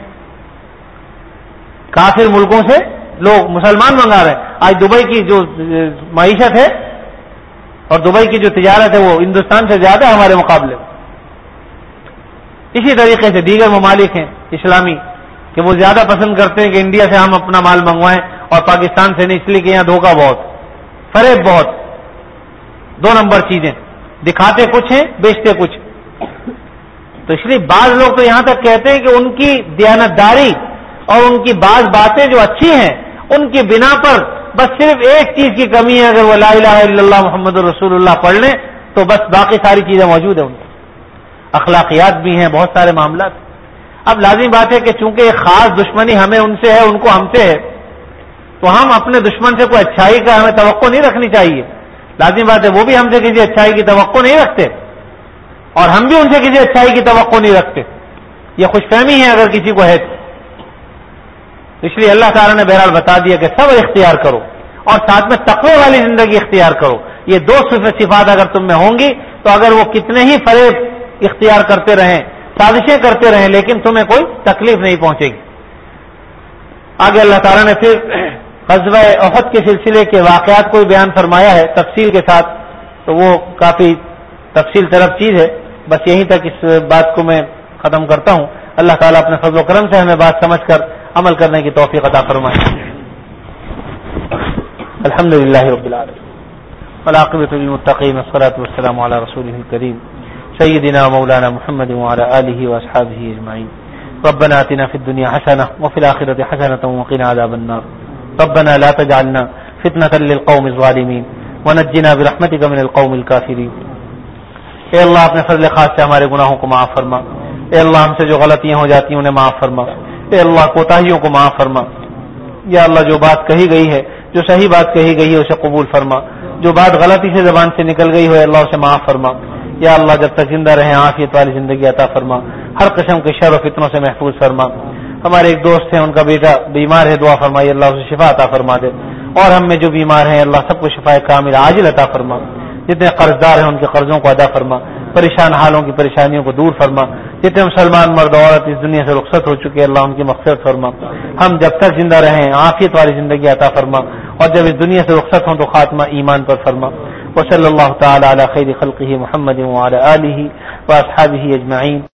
کافر ملکوں سے لوگ مسلمان منگا رہے ہیں. آج دبئی کی جو معیشت ہے اور دبئی کی جو تجارت ہے وہ ہندوستان سے زیادہ ہے ہمارے مقابلے میں. اسی طریقے سے دیگر ممالک ہیں اسلامی کہ وہ زیادہ پسند کرتے ہیں کہ انڈیا سے ہم اپنا مال منگوائیں اور پاکستان سے نہیں، اس لیے کہ یہاں دھوکہ بہت، فریب بہت، 2 نمبر چیزیں، دکھاتے کچھ ہیں بیچتے کچھ. تو اس لیے بعض لوگ تو یہاں تک کہتے ہیں کہ ان کی دیانتداری اور ان کی بعض باتیں جو اچھی ہیں ان کی بنا پر بس صرف ایک چیز کی کمی ہے، اگر وہ لا الہ الا اللہ محمد رسول اللہ پڑھ لیں تو بس باقی ساری چیزیں موجود ہیں. ان کی اخلاقیات بھی ہیں، بہت سارے معاملات. اب لازمی بات ہے کہ چونکہ ایک خاص دشمنی ہمیں ان سے ہے، ان کو ہم سے ہے، تو ہم اپنے دشمن سے کوئی اچھائی کا ہمیں توقع نہیں رکھنی چاہیے. لازمی بات ہے وہ بھی ہم سے کسی اچھائی کی توقع نہیں رکھتے اور ہم بھی ان سے کسی اچھائی کی توقع نہیں رکھتے. یہ خوش فہمی ہے اگر کسی کو ہے. اس لیے اللہ تعالیٰ نے بہرحال بتا دیا کہ صبر اختیار کرو اور ساتھ میں تقوی والی زندگی اختیار کرو. یہ 2 صفات اگر تم میں ہوں گی تو اگر وہ کتنے ہی فریب اختیار کرتے رہیں، سازشیں کرتے رہیں، لیکن تمہیں کوئی تکلیف نہیں پہنچے گی. آگے اللہ تعالیٰ نے پھر غزوہ احد کے سلسلے کے واقعات کو بیان فرمایا ہے تفصیل کے ساتھ، تو وہ کافی تفصیل طلب چیز ہے. بس یہیں تک اس بات کو میں ختم کرتا ہوں. اللہ تعالیٰ اپنے فضل و کرم سے ہمیں بات سمجھ کر عمل کرنے کی توفیق عطا فرمائے. الحمدللہ رب العالمین والعاقبۃ للمتقین والصلاۃ والسلام علی رسولہ الکریم سیدنا مولانا محمد وعلی آلہ واصحابہ اجمعین. ربنا آتنا فی الدنیا حسنہ وفی الآخرۃ حسنۃ وقنا عذاب النار. ربنا لا تجعلنا فتنة للقوم الظالمین ونجنا برحمتک من القوم الکافرین. اے اللہ اپنے فضل خاص سے ہمارے گناہوں کو معاف فرما. اے اللہ ہم سے جو غلطیاں ہو جاتی ہیں انہیں معاف فرما. اے اللہ کوتاہیوں کو معاف فرما. یا اللہ جو بات کہی گئی ہے، جو صحیح بات کہی گئی ہے اسے قبول فرما. جو بات غلطی سے زبان سے نکل گئی ہو اللہ اسے معاف فرما. یا اللہ جب تک زندہ رہیں عافیت والی زندگی عطا فرما. ہر قسم کے شر و فتنوں سے محفوظ فرما. ہمارے ایک دوست ہیں، ان کا بیٹا بیمار ہے، دعا فرمائیے اللہ اسے شفا عطا فرما دے. اور ہم میں جو بیمار ہیں اللہ سب کو شفا کامل عاجل عطا فرما. جتنے قرضدار ہیں ان کے قرضوں کو ادا فرما. پریشان حالوں کی پریشانیوں کو دور فرما. جتنے مسلمان مرد عورت اس دنیا سے رخصت ہو چکے اللہ ان کی مغفرت فرما. ہم جب تک زندہ رہیں عافیت والی زندگی عطا فرما، اور جب اس دنیا سے رخصت ہوں تو خاتمہ ایمان پر فرما. وصلی اللہ تعالی علی خیر خلقہ محمد وعلی آلہ واصحابہ اجمعین.